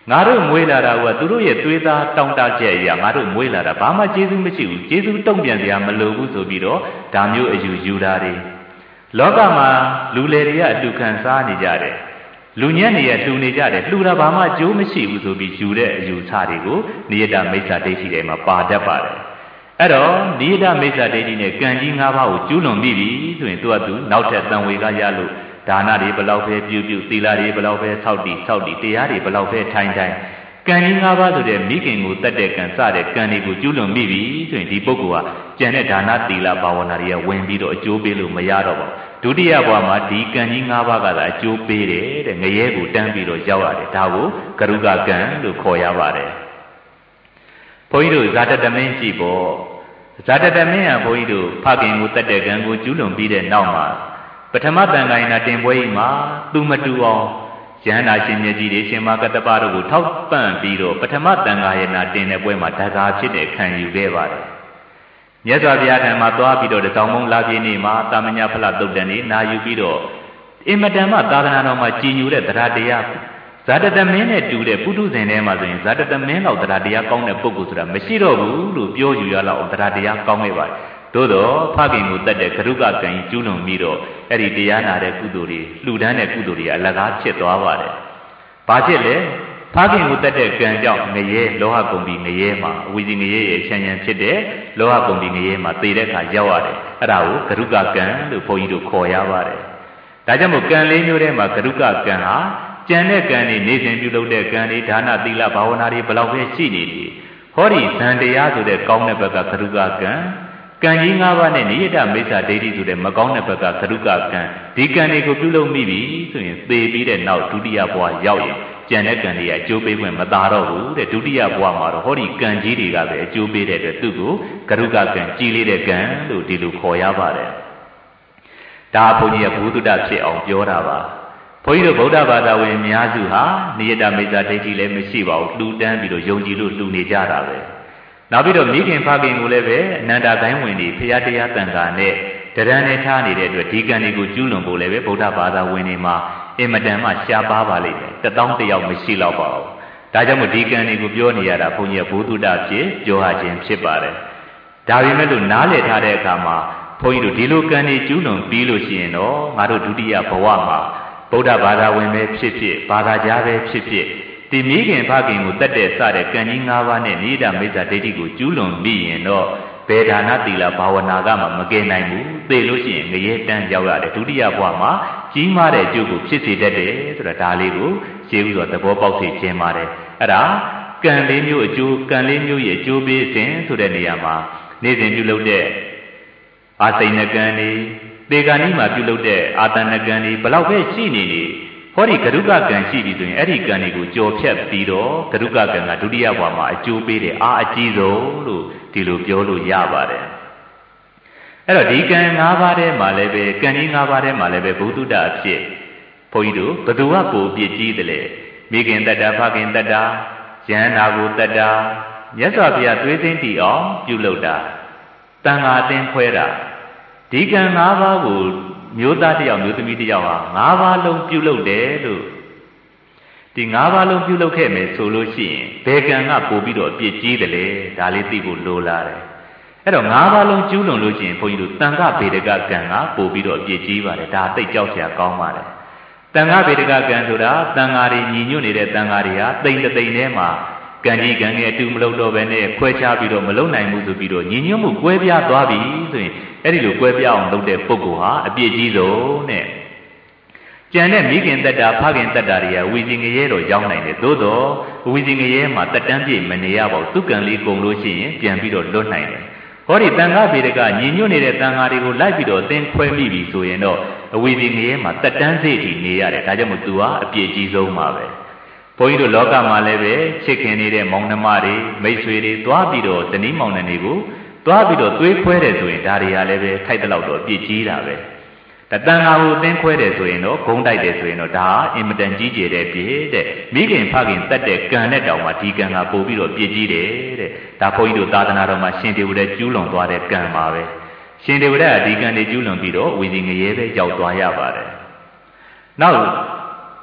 A: ငါတို့မွေးလာတာကသူတို့ရဲ့သွေးသားတောင်းတချက်အရာငါတို့မွေးလာတာဘာမှကျေးဇူးမရှိဘူးကျေးဇူးတုံ့ပြန်စရာမလိုဘူးဆိုပြီးတော့ဒါမျိုးအယူယူတာတွေလောကမှာလူလေတွေကအတူခံစားနေကြတယ်လူညံ့နေရလှူနေကြတယ်လှူတာဘာမှအကျိုးမရှိဘူးဆိုပြီးယူတဲ့အယူဆတွေကိုနိယတမိစ္ဆာဒိဋ္ဌိတွေမှာပါတတ်ပါတယ်အဲ့တော့နိယတမိစ္ဆာဒိဋ္ဌိနဲ့ကံကြီး၅ပါးကိုကျူးလွန်ပြီးပြီဆိုရင်သူကသူနောက်ထပ်တန်ဝေကရလို့ဒါနတွေဘလောက်ပဲပြုသီလတွေဘလောက်ပဲဆောက်တည်တရားတွေဘလောက်ပဲထိုင်ကံကြီး၅ပါးဆိုတဲ့မိခင်ကိုတတ်တဲ့ကံစတဲ့ကံတွေကိုကျူးလွန်ပြီးပြီဆိုရင်ဒီပုဂ္ဂိုလ်ကကျန်တဲ့ဒါနသီလဘာဝနာတွေကဝင်ပြီးတော့အကျိုးပေးလို့မရတော့ပါဘူးဒုတိယဘဝမှာဒီကံကြီး၅ပါးကသာအကျိုးပေးတယ်တဲ့ငရဲကိုတန်းပြီးတော့ရောက်ရတယ်ဒါကိုကရုကကံလို့ခေါ်ရပါတယ်ဘုန်းကြီးတို့ဇာတတမင်းကြည့်ပေါ့ဇာတတမင်းကဘုန်းကြီးတို့ဖခင်ကိုတတ်တဲ့ကံကိုကျူးလွန်ပြီးတဲ့နောက်မှာပထမတန်ခိုင်နာတင်ပွဲကြီးမှာသူမတူအောင်ရဟန္တာရှင်မြတ်ကြီးတွေရှင်မကတ္တပတို့ကိုထောက်ပံ့ပြီးတော့ပထမတန်ခါရနာတင်တဲ့ပွဲမှာဓကာဖြစ်တဲ့ခံယူခဲ့ပါတယ်မြတ်စွာဘုရားထံမှာသွားပြီးတော့တစောင်းမုံလာပြည့်နေ့မှာတာမညဖလတုတ်တန်နေနာယူပြီးတော့အင်မတန်မှသာသနာတော်မှာကြည်ညိုတဲ့တရားတရားဇာတတမင်းနဲ့တူတဲ့ပုထုဇဉ်ထဲမှာဆိုရင်ဇာတတမင်းလောက်တရားတရားကောင်းတဲ့ပုဂ္ဂိုလ်ဆိုတာမရှိတော့ဘူးလို့ပြောယူရလောက်တရားတရားကောင်းခဲ့ပါတယ်သို့တော့ဖခင်ကိုတတ်တဲ့ကရုကကံကျူးလွန်ပြီးတော့အဲ့ဒီတရားနာတဲ့ကုသိုလ်တွေလှူဒန်းတဲ့ကုသိုလ်တွေအလကားဖြစ်သွားပါတယ်။ဘာဖြစ်လဲဖခင်ကိုတတ်တဲ့ကံကြောင့်ငရဲလောဟကုံပြီးငရဲမှာအဝိဇ္ဇငရဲရဲ့ခြံရံဖြစ်တဲ့လောဟကုံပြီးငရဲမှာသေတဲ့အခါရောက်ရတယ်။အဲ့ဒါကိုကရုကကံလို့ဘုန်းကြီးတို့ခေါ်ရပါတယ်။ဒါကြောင့်မို့ကံလေးမျိုးထဲမှာကရုကကံဟာကျန်တဲ့ကံတွေနေစဉ်ပြုလုပ်တဲ့ကံတွေဒါနသီလဘာဝနာတွေဘယ်လောက်ပဲရှိနေလေဟောဒီဇန်တရားဆိုတဲ့ကောင်းတဲ့ဘက်ကကရုကကံကံကြီး၅ပါးနဲ့နိယတမိစ္ဆာဒိဋ္ဌိဆိုတဲ့မကောင်းတဲ့ဘက်ကကရုကကံဒီကံတွေကိုပြုလုပ်မိပြီဆိုရင်သေပြီးတဲ့နောက်ဒုတိယဘဝရောက်ရင်ကျန်တဲ့ကံတွေကအကျိုးပေးခွင့်မသာတော့ဘူးတဲ့ဒုတိယဘဝမှာတော့ဟောဒီကံကြီးတွေကပဲအကျိုးပေးတဲ့အတွက်သူ့ကိုကရုကကံကြီးလေးတဲ့ကံလို့ဒီလိုခေါ်ရပါတယ်ဒါဘုန်းကြီးကဘုဒ္ဓဖြစ်အောင်ပြောတာပါဘုန်းကြီးတို့ဗုဒ္ဓဘာသာဝင်အများစုဟာနိယတမိစ္ဆာဒိဋ္ဌိလည်းမရှိပါဘူးလှူဒန်းပြီးတော့ယုံကြည်လို့လှူနေကြတာပဲနောက်ပြီးတော့မိခင်ဖခင်ကိုလည်းပဲအနန္တဂိုင်းဝင်တွေဖရာတရားတန်ခါနဲ့တရံနဲ့ထားနေတဲ့အတွက်ဒီကံတွေကိုကျူးလွန်ဖို့လည်းပဲဗုဒ္ဓဘာသာဝင်တွေမှာအင်မတန်မှရှားပါပါလိမ့်မယ်တသောင်းတယောက်မရှိတော့ပါဘူးဒါကြောင့်မို့ဒီကံတွေကိုပြောနေရတာဘုန်းကြီးကဘုဒ္ဓဖြစ်ပြောရခြင်းဖြစ်ပါတယ်ဒါပေမဲ့လို့နားလည်ထားတဲ့အခါမှာဘုန်းကြီးတို့ဒီလိုကံတွေကျူးလွန်ပြီးလို့ရှိရင်တော့ငါတို့ဒုတိယဘဝမှာဗုဒ္ဓဘာသာဝင်ပဲဖြစ်ဖြစ်ဘာသာကြားပဲဖြစ်ဖြစ်ဒီမိခင်ဖခင်ကိုတတ်တဲ့စတဲ့ကံကြီး၅ပါးနဲ့နိဒာမိစ္ဆာဒိဋ္ဌိကိုကျူးလွန်ပြီးရင်တော့ဘေဒါနသီလဘာဝနာကမှမကယ်နိုင်ဘူးသိလို့ရှိရင်ငရဲတန်းရောက်ရတယ်ဒုတိယဘဝမှာကြီးမားတဲ့အကျိုးကိုဖြစ်စေတတ်တယ်ဆိုတာဒါလေးကိုရှင်းဥစွာသဘောပေါက်စေခြင်းပါတယ်အဲ့ဒါကံလေးမျိုးအကျိုးကံလေးမျိုးရဲ့အကျိုးပေးခြင်းဆိုတဲ့နေရာမှာနေ့စဉ်ပြုလုပ်တဲ့အာစိဏကံတွေသေကံဤမှာပြုလုပ်တဲ့အာတဏကံတွေဘလောက်ပဲရှိနေနေဟောဒီကရုကကံရှိပြီဆိုရင်အဲ့ဒီကံတွေကိုကြော်ဖြတ်ပြီးတော့ကရုကကံကဒုတိယဘဝမှာအကျိုးပေးတယ်အားအကြီးဆုံးလို့ဒီလိုပြောလို့ရပါတယ်အဲ့တော့ဒီကံ၅ပါးထဲမှာလည်းပဲကံကြီး၅ပါးထဲမှာလည်းပဲဘုဒ္ဓအဖြစ်ဘုန်းကြီးတို့ဘသူကကိုပြစ်ကြီးတယ်လေမိခင်တတ္တာဖခင်တတ္တာယန္နာကိုတတ္တာမြတ်စွာဘုရားသွေးသိမ်းတည်အောင်ပြုလုပ်တာတန်ခါအသင်းခွဲတာဒီကံ၅ပါးကိုမျိုးသားတယောက်မျိုးသမီးတယောက်ဟာ၅ပါးလုံးပြုလုပ်တယ်လို့ဒီ၅ပါးလုံးပြုလုပ်ခဲ့မယ်ဆိုလို့ရှိရင်ဘယ်ကံကပို့ပြီးတော့အပြစ်ကြီးတယ်လေဒါလေးသိဖို့လိုလာတယ်အဲ့တော့၅ပါးလုံးကျူးလွန်လို့ရှိရင်ဘုန်းကြီးတို့တန်ခဗေဒကကံကပို့ပြီးတော့အပြစ်ကြီးပါတယ်ဒါသိကြောက်စရာကောင်းပါတယ်တန်ခဗေဒကကံဆိုတာတန်ဃာတွေညီညွတ်နေတဲ့တန်ဃာတွေဟာတိမ်တိမ်ထဲမှာကံကြီးကံငယ်အတူမလုပ်တော့ဘဲနဲ့ခွဲခြားပြီးတော့မလုပ်နိုင်ဘူးဆိုပြီးတော့ညီညွတ်မှုကွဲပြားသွားပြီဆိုရင်အဲ့ဒီလိုကွဲပြားအောင်လုပ်တဲ့ပုဂ္ဂိုလ်ဟာအပြစ်ကြီးဆုံးနဲ့ကျန်တဲ့မိခင်တတ္တာဖခင်တတ္တာတွေကဝီစီငရဲတော့ရောက်နိုင်တယ်သို့တော့ဝီစီငရဲမှာတက်တန်းပြည့်မနေရပါဘူးသူကံလေးကုန်လို့ရှိရင်ပြန်ပြီးတော့လွတ်နိုင်တယ်ဟောဒီတန်ခါဗေဒကညီညွတ်နေတဲ့တန်ခါတွေကိုလိုက်ပြီးတော့သင်ခွဲမိပြီဆိုရင်တော့အဝီစီငရဲမှာတက်တန်းစိတ်ကြီးနေရတယ်ဒါကြောင့်မို့သူဟာအပြစ်ကြီးဆုံးပါပဲဘုန်းကြီးတို့လောကမှာလည်းပဲချစ်ခင်နေတဲ့မောင်နှမတွေမိတ်ဆွေတွေသွားပြီးတော့ဇနီးမောင်နှံတွေကိုသွားပြီးတော့သွေးခွဲတယ်ဆိုရင်ဒါတွေကလည်းပဲထိုက်တဲ့လောက်တော့အပြစ်ကြီးတာပဲတန်ခါကိုသင်ခွဲတယ်ဆိုရင်တော့ဂုံးတိုက်တယ်ဆိုရင်တော့ဒါအင်မတန်ကြီးကျယ်တဲ့ပြည့်တဲ့မိခင်ဖခင်တတ်တဲ့ကံနဲ့တောင်မှဒီကံကပို့ပြီးတော့ပြစ်ကြီးတယ်တဲ့ဒါဘုန်းကြီးတို့သာသနာတော်မှာရှင်တေဝရကျူးလွန်သွားတဲ့ကံပါပဲရှင်တေဝရကဒီကံတွေကျူးလွန်ပြီးတော့ဝီစီငရဲပဲရောက်သွားရပါတယ်နောက်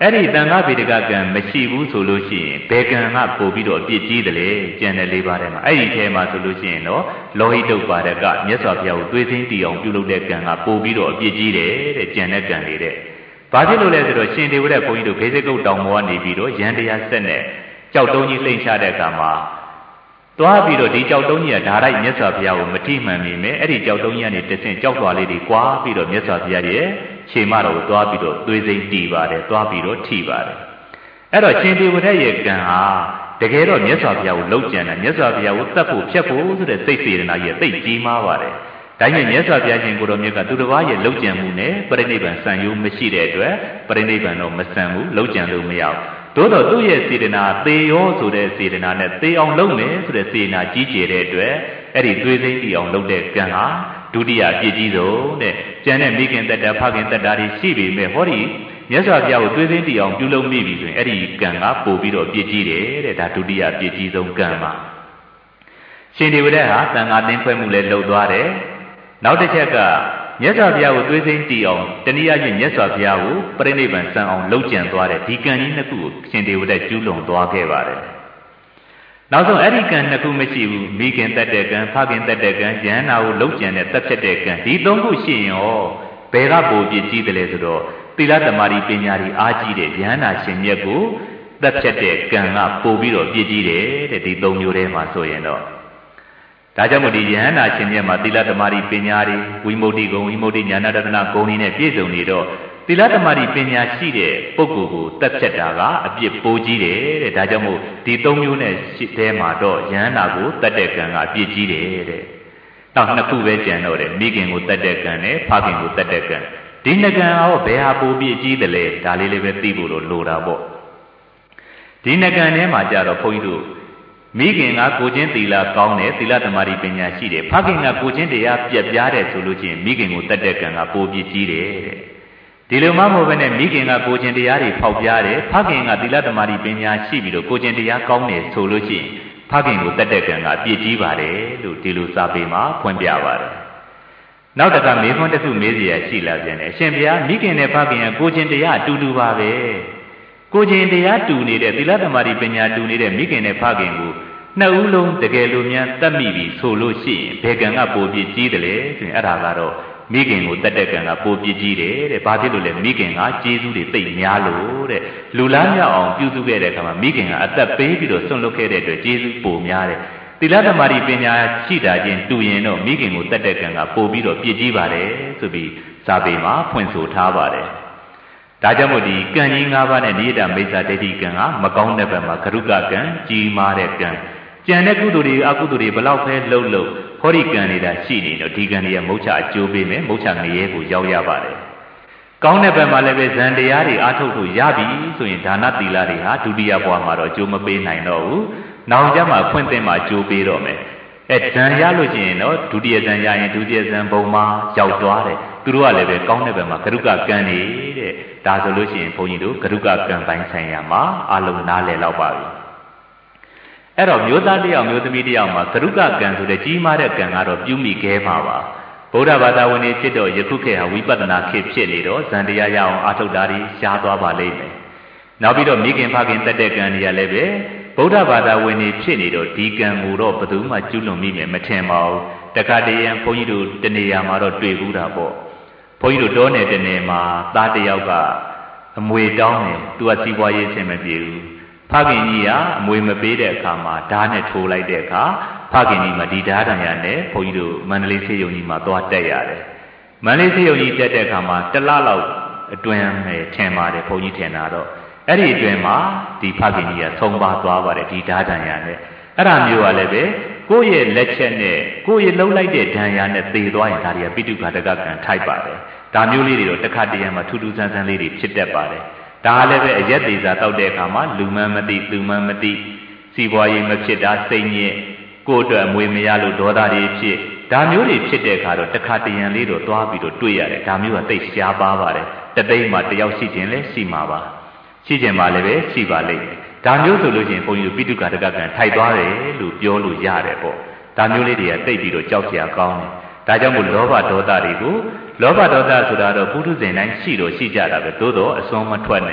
A: အဲ့ဒီတန်ခါပိဋကကံမရှိဘူးဆိုလို့ရှိရင်ဘယ်ကံကပို့ပြီးတော့ပြစ်ကြီးတယ်လေကျန်တဲ့၄ပါးထဲမှာအဲ့ဒီထဲမှာဆိုလို့ရှိရင်တော့လောဟိတုပ္ပါဒကမြတ်စွာဘုရားကိုသွေးသိမ်းတည်အောင်ပြုလုပ်တဲ့ကံကပို့ပြီးတော့အပြစ်ကြီးတယ်တဲ့ကျန်တဲ့ကံတွေတဲ့ဘာဖြစ်လို့လဲဆိုတော့ရှင်ဒေဝရဘုန်းကြီးတို့ခေစကုတ်တောင်ပေါ်ကနေပြီးတော့ရန်တရားဆက်နဲ့ကြောက်တုံးကြီးလှိမ့်ချတဲ့အခါမှာသွားပြီးတော့ဒီကြောက်တုံးကြီးကဓာရိုက်မြတ်စွာဘုရားကိုမထိမှန်မိမယ်အဲ့ဒီကြောက်တုံးကြီးကနေတဆင့်ကြောက်သွားလေးတွေကွာပြီးတော့မြတ်စွာဘုရားရဲ့ခြေမတော်ကိုသွားပြီးတော့သွေးစိမ့်တည်ပါတယ်သွားပြီးတော့ထိပါတယ်အဲ့တော့ရှင်ဒေဝရရဲ့ကံဟာတကယ်တော့မြတ်စွာဘုရားကိုလှုပ်ကြံတယ်မြတ်စွာဘုရားကိုတတ်ဖို့ဖြတ်ဖို့ဆိုတဲ့စိတ်စေတနာကြီးသိကြီးမားပါတယ်ဒါကြောင့်မြတ်စွာဘုရားရှင်ကိုတော်မြတ်ကသူတစ်ပါးရဲ့လှုပ်ကြံမှုနဲ့ပရိနိဗ္ဗာန်စံယူမရှိတဲ့အတွက်ပရိနိဗ္ဗာန်တော့မစံဘူးလှုပ်ကြံလို့မရဘူးသို့တော့သူ့ရဲ့စေတနာသေရောဆိုတဲ့စေတနာနဲ့သေအောင်လုပ်မယ်ဆိုတဲ့စေတနာကြီးကျယ်တဲ့အတွက်အဲ့ဒီသွေးစိမ့်တည်အောင်လုပ်တဲ့ကံဟာဒုတိယအပြစ်ကြီးဆုံးတဲ့ကျန်တဲ့မိခင်တက်တာဖခင်တက်တာတွေရှိပေမဲ့ဟောဒီမြတ်စွာဘုရားကိုသွေးစိမ့်တည်အောင်ပြုလုပ်မိပြီဆိုရင်အဲ့ဒီကံကပို့ပြီးတော့အပြစ်ကြီးတယ်တဲ့ဒါဒုတိယအပြစ်ကြီးဆုံးကံပါရှင်ဒေဝရဟာသံဃာသင်္ခွဲမှုလည်းလုပ်သွားတယ်နောက်တစ်ချက်ကမြတ်စွာဘုရားကိုသွေးစိမ့်တည်အောင်တနည်းအားဖြင့်မြတ်စွာဘုရားကိုပြိဋိဘံစံအောင်လှုပ်ကြံသွားတယ်ဒီကံကြီးနှစ်ခုကိုရှင်ဒေဝရကျူးလွန်သွားခဲ့ပါတယ်နောက်ဆုံးအဲ့ဒီကံနှစ်ခုမရှိဘူးမိခင်တက်တဲ့ကံဖခင်တက်တဲ့ကံယန္နာကိုလှုပ်ကြံတဲ့တက်ဖြစ်တဲ့ကံဒီသုံးခုရှိရင်ရောဘယ်ကပိုပြည့်ကြီးတယ်လဲဆိုတော့သီလသမารီပညာတွေအားကြီးတဲ့ယန္နာရှင်မြတ်ကိုတက်ဖြစ်တဲ့ကံကပိုပြီးတော့ပြည့်ကြီးတယ်တဲ့ဒီသုံးမျိုးထဲမှာဆိုရင်တော့ဒါကြောင့်မို့ဒီယဟန္တာရှင်မြတ်မှာသီလသမารီပညာတွေဝိမု ക്തി ဂုံဝိမု ക്തി ဉာဏတနာဂုံတွေနဲ့ပြည့်စုံနေတော့သီလသမารီပညာရှိတဲ့ပုဂ္ဂိုလ်ကိုတက်ဖြတ်တာကအပြစ်ပိုးကြီးတယ်တဲ့ဒါကြောင့်မို့ဒီသုံးမျိုးနဲ့တဲမှာတော့ယဟန္တာကိုတတ်တဲ့ကံကအပြစ်ကြီးတယ်တဲ့နောက်နှစ်ခုပဲကြံတော့တယ်မိခင်ကိုတတ်တဲ့ကံနဲ့ဖခင်ကိုတတ်တဲ့ကံဒီနှစ်ကံရောဘယ်ဟာပိုပြစ်ကြီးတယ်လဲဒါလေးလေးပဲသိဖို့လိုတာပေါ့ဒီနှစ်ကံထဲမှာကြတော့ဘုန်းကြီးတို့မိခင်ကကိုချင်းသီလကောင်းတယ်သီလသမารီပညာရှိတယ်ဖခင်ကကိုချင်းတရားပြက်ပြားတယ်ဆိုလို့ချင်းမိခင်ကိုတတ်တဲ့ကံကပိုပြစ်ကြီးတယ်တဲ့ဒီလိုမှမဟုတ်ဘဲနဲ့မိခင်ကကိုချင်းတရားတွေဖောက်ပြားတယ်ဖခင်ကသီလသမารီပညာရှိပြီးတော့ကိုချင်းတရားကောင်းတယ်ဆိုလို့ချင်းဖခင်ကိုတတ်တဲ့ကံကပြစ်ကြီးပါတယ်လို့ဒီလိုစာပေမှာဖွင့်ပြပါတယ်နောက်တစ်ခါမေးခွန်းတစ်ခုမေးစီရရှိလာပြန်တယ်အရှင်ဘုရားမိခင်နဲ့ဖခင်ကကိုချင်းတရားအတူတူပါပဲကိုချင်းတရားတူနေတဲ့သီလသမารီပညာတူနေတဲ့မိခင်နဲ့ဖခင်ကိုနှစ်ဦးလုံးတကယ်လို့များတတ်မိပြီဆိုလို့ရှိရင်ဘယ်ကံကပိုပြစ်ကြီးတယ်လဲဆိုရင်အဲ့ဒါကတော့မိခင်ကိုတတ်တဲ့ကံကပိုပြစ်ကြီးတယ်တဲ့ဘာဖြစ်လို့လဲမိခင်ကကျေးဇူးတွေသိပ်များလို့တဲ့လူလားမြောက်အောင်ပြုစုခဲ့တဲ့အခါမှာမိခင်ကအသက်ပေးပြီးတော့ဆွန့်လွတ်ခဲ့တဲ့အတွက်ကျေးဇူးပိုများတယ်သီလသမารီပညာရှိတာချင်းတူရင်တော့မိခင်ကိုတတ်တဲ့ကံကပိုပြီးတော့ပြစ်ကြီးပါတယ်ဆိုပြီးစာပေမှာဖွင့်ဆိုထားပါတယ်ဒါကြောင့်မို့ဒီကံကြီး၅ပါးနဲ့နိယတမိစ္ဆာဒိဋ္ဌိကံကမကောင်းတဲ့ဘက်မှာကရုကကံကြီးမားတဲ့ကံကျန်တဲ့ကုသိုလ်တွေအကုသိုလ်တွေဘလောက်ပဲလှုပ်လို့ဟောဒီကံနေတာရှိနေတော့ဒီကံတွေကမုတ်ချအကျိုးပေးမယ်မုတ်ချငရဲကိုရောက်ရပါတယ်ကောင်းတဲ့ဘက်မှာလည်းပဲဇန်တရားတွေအားထုတ်လို့ရပြီဆိုရင်ဒါနသီလတွေဟာဒုတိယဘဝမှာတော့အကျိုးမပေးနိုင်တော့ဘူးနောက်ကျမှခွင့်သင်မှအကျိုးပေးတော့မယ်ဇန်ရလို့ရှိရင်တော့ဒုတိယဇန်ရရင်ဒုတိယဇန်ဘုံမှာရောက်သွားတယ်သူတို့ကလည်းပဲကောင်းတဲ့ဘက်မှာကရုကကံနေတဲ့ဒါဆိုလို့ရှိရင်ဘုန်းကြီးတို့ကရုကကံပိုင်းဆိုင်ရာမှာအလုံးနားလည်တော့ပါပြီအဲ့တော့မျိုးသားတယောက်မျိုးသမီးတယောက်မှာကရုကကံဆိုတဲ့ကြီးမားတဲ့ကံကတော့ပြုမိခဲ့မှာပါဗုဒ္ဓဘာသာဝင်တွေဖြစ်တော့ယခုခေတ်ဟာဝိပဿနာခေတ်ဖြစ်နေတော့ဇန်တရားရအောင်အားထုတ်တာတွေရှားသွားပါလိမ့်မယ်နောက်ပြီးတော့မိခင်ဖခင်တတ်တဲ့ကံတွေကလည်းပဲဗုဒ္ဓဘာသာဝင်တွေဖြစ်နေတော့ဒီကံကိုတော့ဘယ်သူမှကျူးလွန်မိမယ်မထင်ပါဘူးတခါတည်းရန်ဘုန်းကြီးတို့တနေရာမှာတော့တွေ့ဘူးတာပေါ့ဘုန်းကြီးတို့တောနယ်တနေမှာသားတယောက်ကအမွေတောင်းတယ်သူကစီးပွားရေးဆင်မပြေဘူးဖခင်ကြီးကအမွေမပေးတဲ့အခါမှာဓာတ်နဲ့ထိုးလိုက်တဲ့အခါဖခင်ကြီးမှာဒီဓာတ်တံရနဲ့ဘုန်းကြီးတို့မန္တလေးဆေးရုံကြီးမှာသွားတက်ရတယ်မန္တလေးဆေးရုံကြီးတက်တဲ့အခါမှာတစ်လလောက်အတွင်းနဲ့ထင်ပါတယ်ဘုန်းကြီးထင်တာတော့အဲ့ဒီအတွင်းမှာဒီဖခင်ကြီးကဆုံးပါသွားပါတယ်ဒီဓာတ်တံရနဲ့အဲ့ဒါမျိုးကလည်းပဲကိုယ့်ရဲ့လက်ချက်နဲ့ကိုယ့်ရဲ့လှုပ်လိုက်တဲ့ဒဏ်ရာနဲ့သေသွားရင်ဒါတွေကပိဋကတကကံထိုက်ပါတယ်ဒါမျိုးလေးတွေတော့တစ်ခါတည်းရမှာထူးထူးဆန်းဆန်းလေးတွေဖြစ်တတ်ပါတယ်ဒါလည်းပဲအရက်သေးစာတောက်တဲ့အခါမှာလူမှန်းမသိသူမှန်းမသိစီးပွားရေးမဖြစ်တာစိတ်ညစ်ကိုယ့်အတွက်အမွေမရလို့ဒေါသတွေဖြစ်ဒါမျိုးတွေဖြစ်တဲ့အခါတော့တစ်ခါတည်းရန်လေးတော့သွားပြီးတော့တွေ့ရတယ်ဒါမျိုးကသိရှားပါပါတယ်တသိန်းမှာတယောက်ရှိခြင်းလဲရှိမှာပါရှိခြင်းမှာလည်းပဲရှိပါလိမ့်မယ်ဒါမျိုးဆိုလို့ရှိရင်ဘုန်းကြီးတို့ပိဋကတကကံထိုက်သွားတယ်လို့ပြောလို့ရတယ်ပေါ့ဒါမျိုးလေးတွေကသိပြီးတော့ကြောက်စရာကောင်းတယ်ဒါကြောင့်မို့လောဘဒေါသတွေကိုလောဘဒေါသဆိုတာတော့ပုထုဇဉ်တိုင်းရှိတော့ရှိကြတာပဲသို့တော့အစွန်းမထွက်နဲ့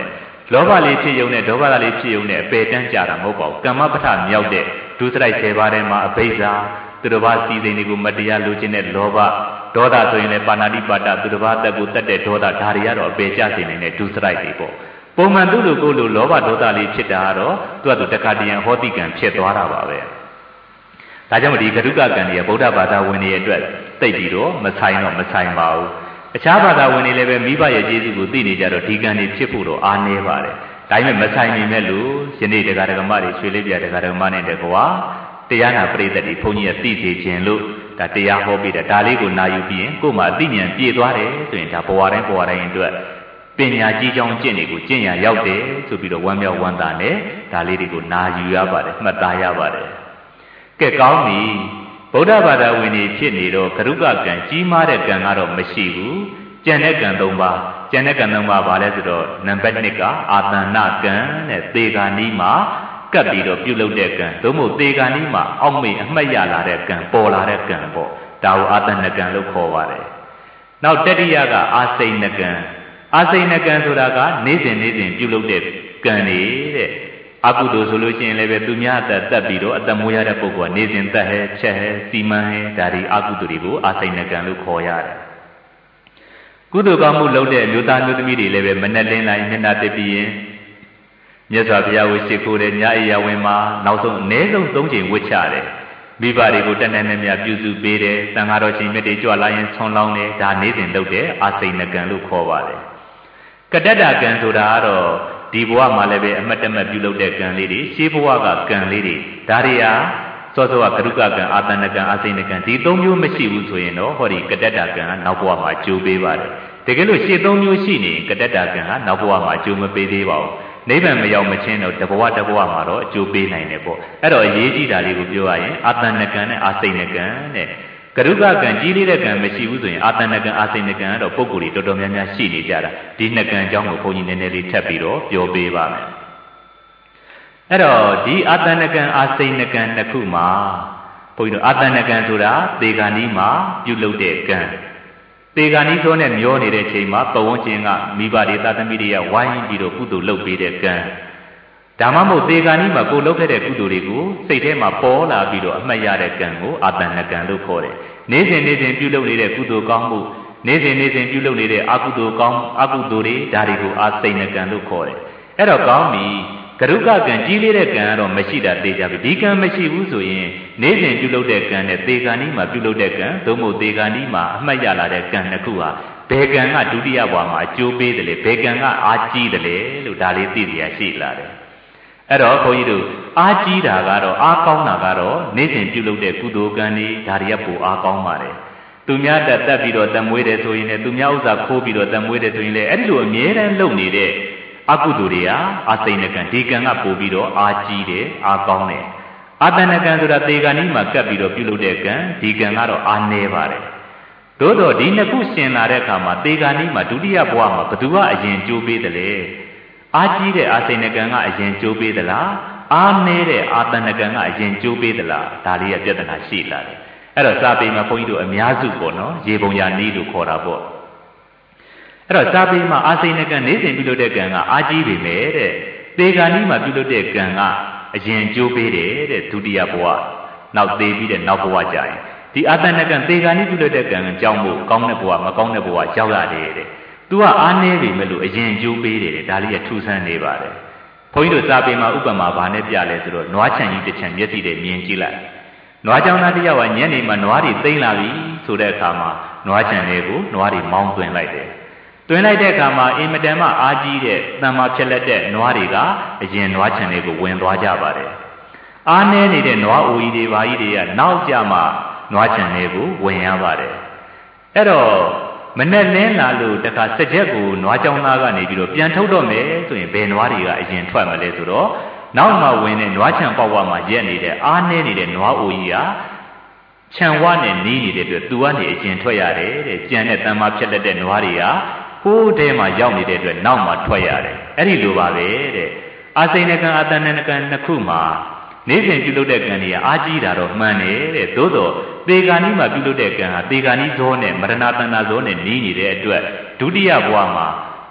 A: လောဘလေးဖြစ်ယုံနဲ့ဒေါသလေးဖြစ်ယုံနဲ့အပေတန်းကြတာမဟုတ်ပါဘူးကမ္မပဋ္ဌာမြောက်တဲ့ဒုစရိုက်10ပါးထဲမှာအဘိဇ္ဇာသူတစ်ပါးစီစိန်တွေကိုမတရားလိုချင်တဲ့လောဘဒေါသဆိုရင်လည်းပါဏာတိပါဒသူတစ်ပါးတက်ကိုတက်တဲ့ဒေါသဒါတွေကတော့အပေကျစေနိုင်တဲ့ဒုစရိုက်တွေပေါ့ပုံမှန်သူ့လိုကိုယ်လိုလောဘဒေါသလေးဖြစ်တာကတော့သူ့အတူတခါတည်းရန်ဟောတိကံဖြစ်သွားတာပါပဲဒါကြောင့်ဒီကရုကကံတွေကဗုဒ္ဓဘာသာဝင်တွေအတွက်သိပြီးတော့မဆိုင်ပါဘူးအခြားဘာသာဝင်တွေလည်းပဲမိဘရဲ့ကျေးဇူးကိုသိနေကြတော့ဒီကံတွေဖြစ်ဖို့တော့အားနည်းပါတယ်ဒါပေမဲ့မဆိုင်နေမဲ့လို့ယနေ့တရားဓမ္မတွေရွှေလေးပြတရားဓမ္မနဲ့တကွာတရားနာပရိသတ်တွေဘုန်းကြီးကသိစေခြင်းလို့ဒါတရားဟောပြီးဒါလေးကိုနာယူပြီးရင်ကိုယ်မှာအသိဉာဏ်ပြည့်သွားတယ်ဆိုရင်ဒါဘဝတိုင်းအတွက်ပညာကြီးကြောင်းကျင့်တွေကိုကျင့်ရရောက်တယ်ဆိုပြီးတော့ဝမ်းမြောက်ဝမ်းသာနဲ့ဒါလေးတွေကိုနာယူရပါတယ်မှတ်သားရပါတယ်ကဲကောင်းပြီဗုဒ္ဓဘာသာဝင်တွေဖြစ်နေတော့ကရုကကံကြီးမားတဲ့ကံကတော့မရှိဘူးကျန်တဲ့ကံ3ပါးဘာလဲဆိုတော့နံပါတ်1ကအာတဏကံတဲ့သေဂာနီးမှာကပ်ပြီးတော့ပြုလုပ်တဲ့ကံသို့မဟုတ်သေဂာနီးမှာအောက်မေ့အမှတ်ရလာတဲ့ကံပေါ်လာတဲ့ကံပေါ့ဒါကိုအာတဏကံလို့ခေါ်ပါတယ်နောက်တတိယကအာစိဏကံဆိုတာကနေ့စဉ်ပြုလုပ်တဲ့ကံတွေတဲ့အကုသိုလ်ဆိုလို့ရှိရင်လည်းပဲသူများအသက်တက်ပြီးတော့အသက်မွေးရတဲ့ပုဂ္ဂိုလ်ကနေ့စဉ်တက်ဟဲချက်ဟဲစီမံဟဲဒါတွေအကုသိုလ်တွေကိုအာစိဏကံလို့ခေါ်ရတယ်ကုသိုလ်ကောင်းမှုလုပ်တဲ့အမျိုးသားမျိုးသမီးတွေလည်းပဲမနဲ့လင်းလိုက်မျက်နှာတစ်ပြီးရင်မြတ်စွာဘုရားကိုရှိခိုးတယ်ညအိယာဝင်မှာနောက်ဆုံးအနည်းဆုံး3ချိန်ဝတ်ချတယ်မိဘတွေကိုတဏ္ဍနဲ့မြပြုစုပေးတယ်သံဃာတော်ရှင်မြတ်တွေကြွလာရင်ဆွန်လောင်းတယ်ဒါနေ့စဉ်လုပ်တဲ့အာစိဏကံလို့ခေါ်ပါတယ်ကတ္တတကံဆိုတာကတော့ဒီဘဝမှာလည်းပဲအမတ်တမတ်ပြုလုပ်တဲ့ကံလေးတွေရှေးဘဝကကံလေးတွေဒါတွေဟာစောစောကကရုကကံအာတဏကံအာစိဏကံဒီ3မျိုးမရှိဘူးဆိုရင်တော့ဟောဒီကတ္တတကံကနောက်ဘဝမှာကျိုးပေးပါတယ်တကယ်လို့ရှေး3မျိုးရှိနေကတ္တတကံကနောက်ဘဝမှာကျိုးမပေးသေးပါဘူးနိဗ္ဗာန်မရောက်မချင်းတော့တဘဝမှာတော့အကျိုးပေးနိုင်တယ်ပေါ့အဲ့တော့အရေးကြီးတာလေးကိုပြောရရင်အာတဏကံနဲ့အာစိဏကံတဲ့ကရုကကံကြီးလေးတဲ့ကံမရှိဘူးဆိုရင်အာတဏကံအာစိဏကံကတော့ပုဂ္ဂိုလ်တွေတော်တော်များများရှိနေကြတာဒီနှစ်ကံအကြောင်းကိုဘုန်းကြီးနည်းနည်းလေးထပ်ပြီးတော့ပြောပေးပါမယ်အဲ့တော့ဒီအာတဏကံအာစိဏကံနှစ်ခုမှာဘုန်းကြီးတို့အာတဏကံဆိုတာသေဂာနီးမှာပြုလုပ်တဲ့ကံသေဂာနီးဆိုနဲ့မျောနေတဲ့ချိန်မှာပဝန်းကျင်ကမိဘတွေသာသမီတွေကဝိုင်းပြီးတော့ကုသိုလ်လုပ်ပေးတဲ့ကံဒါမှမဟုတ်သေဂာနီးမှာကိုလုပ်ခဲ့တဲ့ကုသိုလ်တွေကိုစိတ်ထဲမှာပေါ်လာပြီးတော့အမှတ်ရတဲ့ကံကိုအာတဏကံလို့ခေါ်တယ်နေ့စဉ်ပြုလုပ်နေတဲ့ကုသိုလ်ကောင်းမှုနေ့စဉ်ပြုလုပ်နေတဲ့အကုသိုလ်ကောင်းအကုသိုလ်တွေဒါတွေကိုအာစိဏကံလို့ခေါ်တယ်အဲ့တော့ကောင်းပြီကရုကကံကြီးလေးတဲ့ကံကတော့မရှိတာသိကြပြီဒီကံမရှိဘူးဆိုရင်နေ့စဉ်ပြုလုပ်တဲ့ကံနဲ့သေဂာနီးမှာပြုလုပ်တဲ့ကံသို့မဟုတ်သေဂာနီးမှာအမှတ်ရလာတဲ့ကံနှစ်ခုဟာဘယ်ကံကဒုတိယဘဝမှာအကျိုးပေးတယ်လေဘယ်ကံကအားကြီးတယ်လေလို့ဒါလေးသိရရှိလာတယ်အဲ့တော့ဘုန်းကြီးတို့အားကြီးတာကတော့အားကောင်းတာကတော့နေ့စဉ်ပြုလုပ်တဲ့ကုသိုလ်ကံတွေဒါတွေကပိုအားကောင်းပါတယ်သူများတက်ပြီးတော့တမွေးတယ်ဆိုရင်လည်းသူများဥစ္စာခိုးပြီးတော့တမွေးတယ်ဆိုရင်လည်းအဲ့ဒီလိုအမြဲတမ်းလုပ်နေတဲ့အကုသိုလ်တွေဟာအာစိဏကံဒီကံကပို့ပြီးတော့အားကြီးတယ်အားကောင်းတယ်အာတဏကံဆိုတာသေဂာနီးမှာကပ်ပြီးတော့ပြုလုပ်တဲ့ကံဒီကံကတော့အားနည်းပါတယ်သို့တော့ဒီနှစ်ခုရှင်လာတဲ့အခါမှာသေဂာနီးမှာဒုတိယဘဝမှာဘသူကအရင်ကျိုးပေးတယ်လေအားကြီးတဲ့အာစိဏကံကအရင်ကျိုးပေးသလားအားနည်းတဲ့အာတဏကံကအရင်ကျိုးပေးသလားဒါလေးကပြဿနာရှိလာတယ်အဲ့တော့စာပေမှာဘုန်းကြီးတို့အများစုပေါ့နော်ရေပုံရနည်းလို့ခေါ်တာပေါ့အဲ့တော့စာပေမှာအာစိဏကံနေ့စဉ်ပြုလုပ်တဲ့ကံကအားကြီးပေမဲ့တဲ့သေဂာနီးမှာပြုလုပ်တဲ့ကံကအရင်ကျိုးပေးတယ်တဲ့ဒုတိယဘဝနောက်သေးပြီးတဲ့နောက်ဘဝကြရင်ဒီအာတဏကံသေဂာနီးပြုလုပ်တဲ့ကံအကြောင်းမို့ကောင်းတဲ့ဘဝမကောင်းတဲ့ဘဝရောက်ရတယ်တဲ့သူကအားနည်းပေမဲ့လို့အရင်ကျိုးပေးတယ်ဒါလေးကထူးဆန်းနေပါတယ်ဘုန်းကြီးတို့စာပေမှာဥပမာဘာနဲ့ပြလဲဆိုတော့နွားချံကြီးတစ်ချံမျက်စိနဲ့မြင်ကြည့်လိုက်နွားကြောင်သားတစ်ယောက်ကညနေမှာနွားတွေသိမ်းလာပြီဆိုတဲ့အခါမှာနွားချံတွေကိုနွားတွေမောင်းသွင်းလိုက်တယ်တွင်လိုက်တဲ့အခါမှာအင်မတန်မှအားကြီးတဲ့တန်မာဖြစ်လက်တဲ့နွားတွေကအရင်နွားချံတွေကိုဝင်သွားကြပါတယ်။အားနည်းနေတဲ့နွားအိုကြီးတွေဘာကြီးတွေကနောက်ကျမှနွားချံတွေကိုဝင်ရပါတယ်။အဲ့တော့မနဲ့လင်းလာလို့တခါစက်ချက်ကိုနွားကြောင်သားကနေပြီးတော့ပြန်ထုတ်တော့မယ်ဆိုရင်ဘယ်နွားတွေကအရင်ထွက်မလဲဆိုတော့နောက်မှဝင်တဲ့နွားချံပေါက်ဝမှာရက်နေတဲ့အားနည်းနေတဲ့နွားအိုကြီးကခြံဝနဲ့နီးနေတဲ့အတွက်သူကနေအရင်ထွက်ရတယ်တဲ့ကြံတဲ့တန်မာဖြစ်လက်တဲ့နွားတွေကဟိုးထဲမှာရောက်နေတဲ့အတွက်နောက်မှထွက်ရတယ်အဲ့ဒီလိုပါပဲတဲ့အာစိဏကံအာတဏကံနှစ်ခုမှာနေ့စဉ်ပြုလုပ်တဲ့ကံတွေကအားကြီးတာတော့မှန်တယ်တဲ့သို့တော့သေဂာနီးမှာပြုလုပ်တဲ့ကံဟာသေဂာနီးဇောနဲ့မရဏတဏ္ဍဇောနဲ့နီးနေတဲ့အတွက်ဒုတိယဘဝမှာ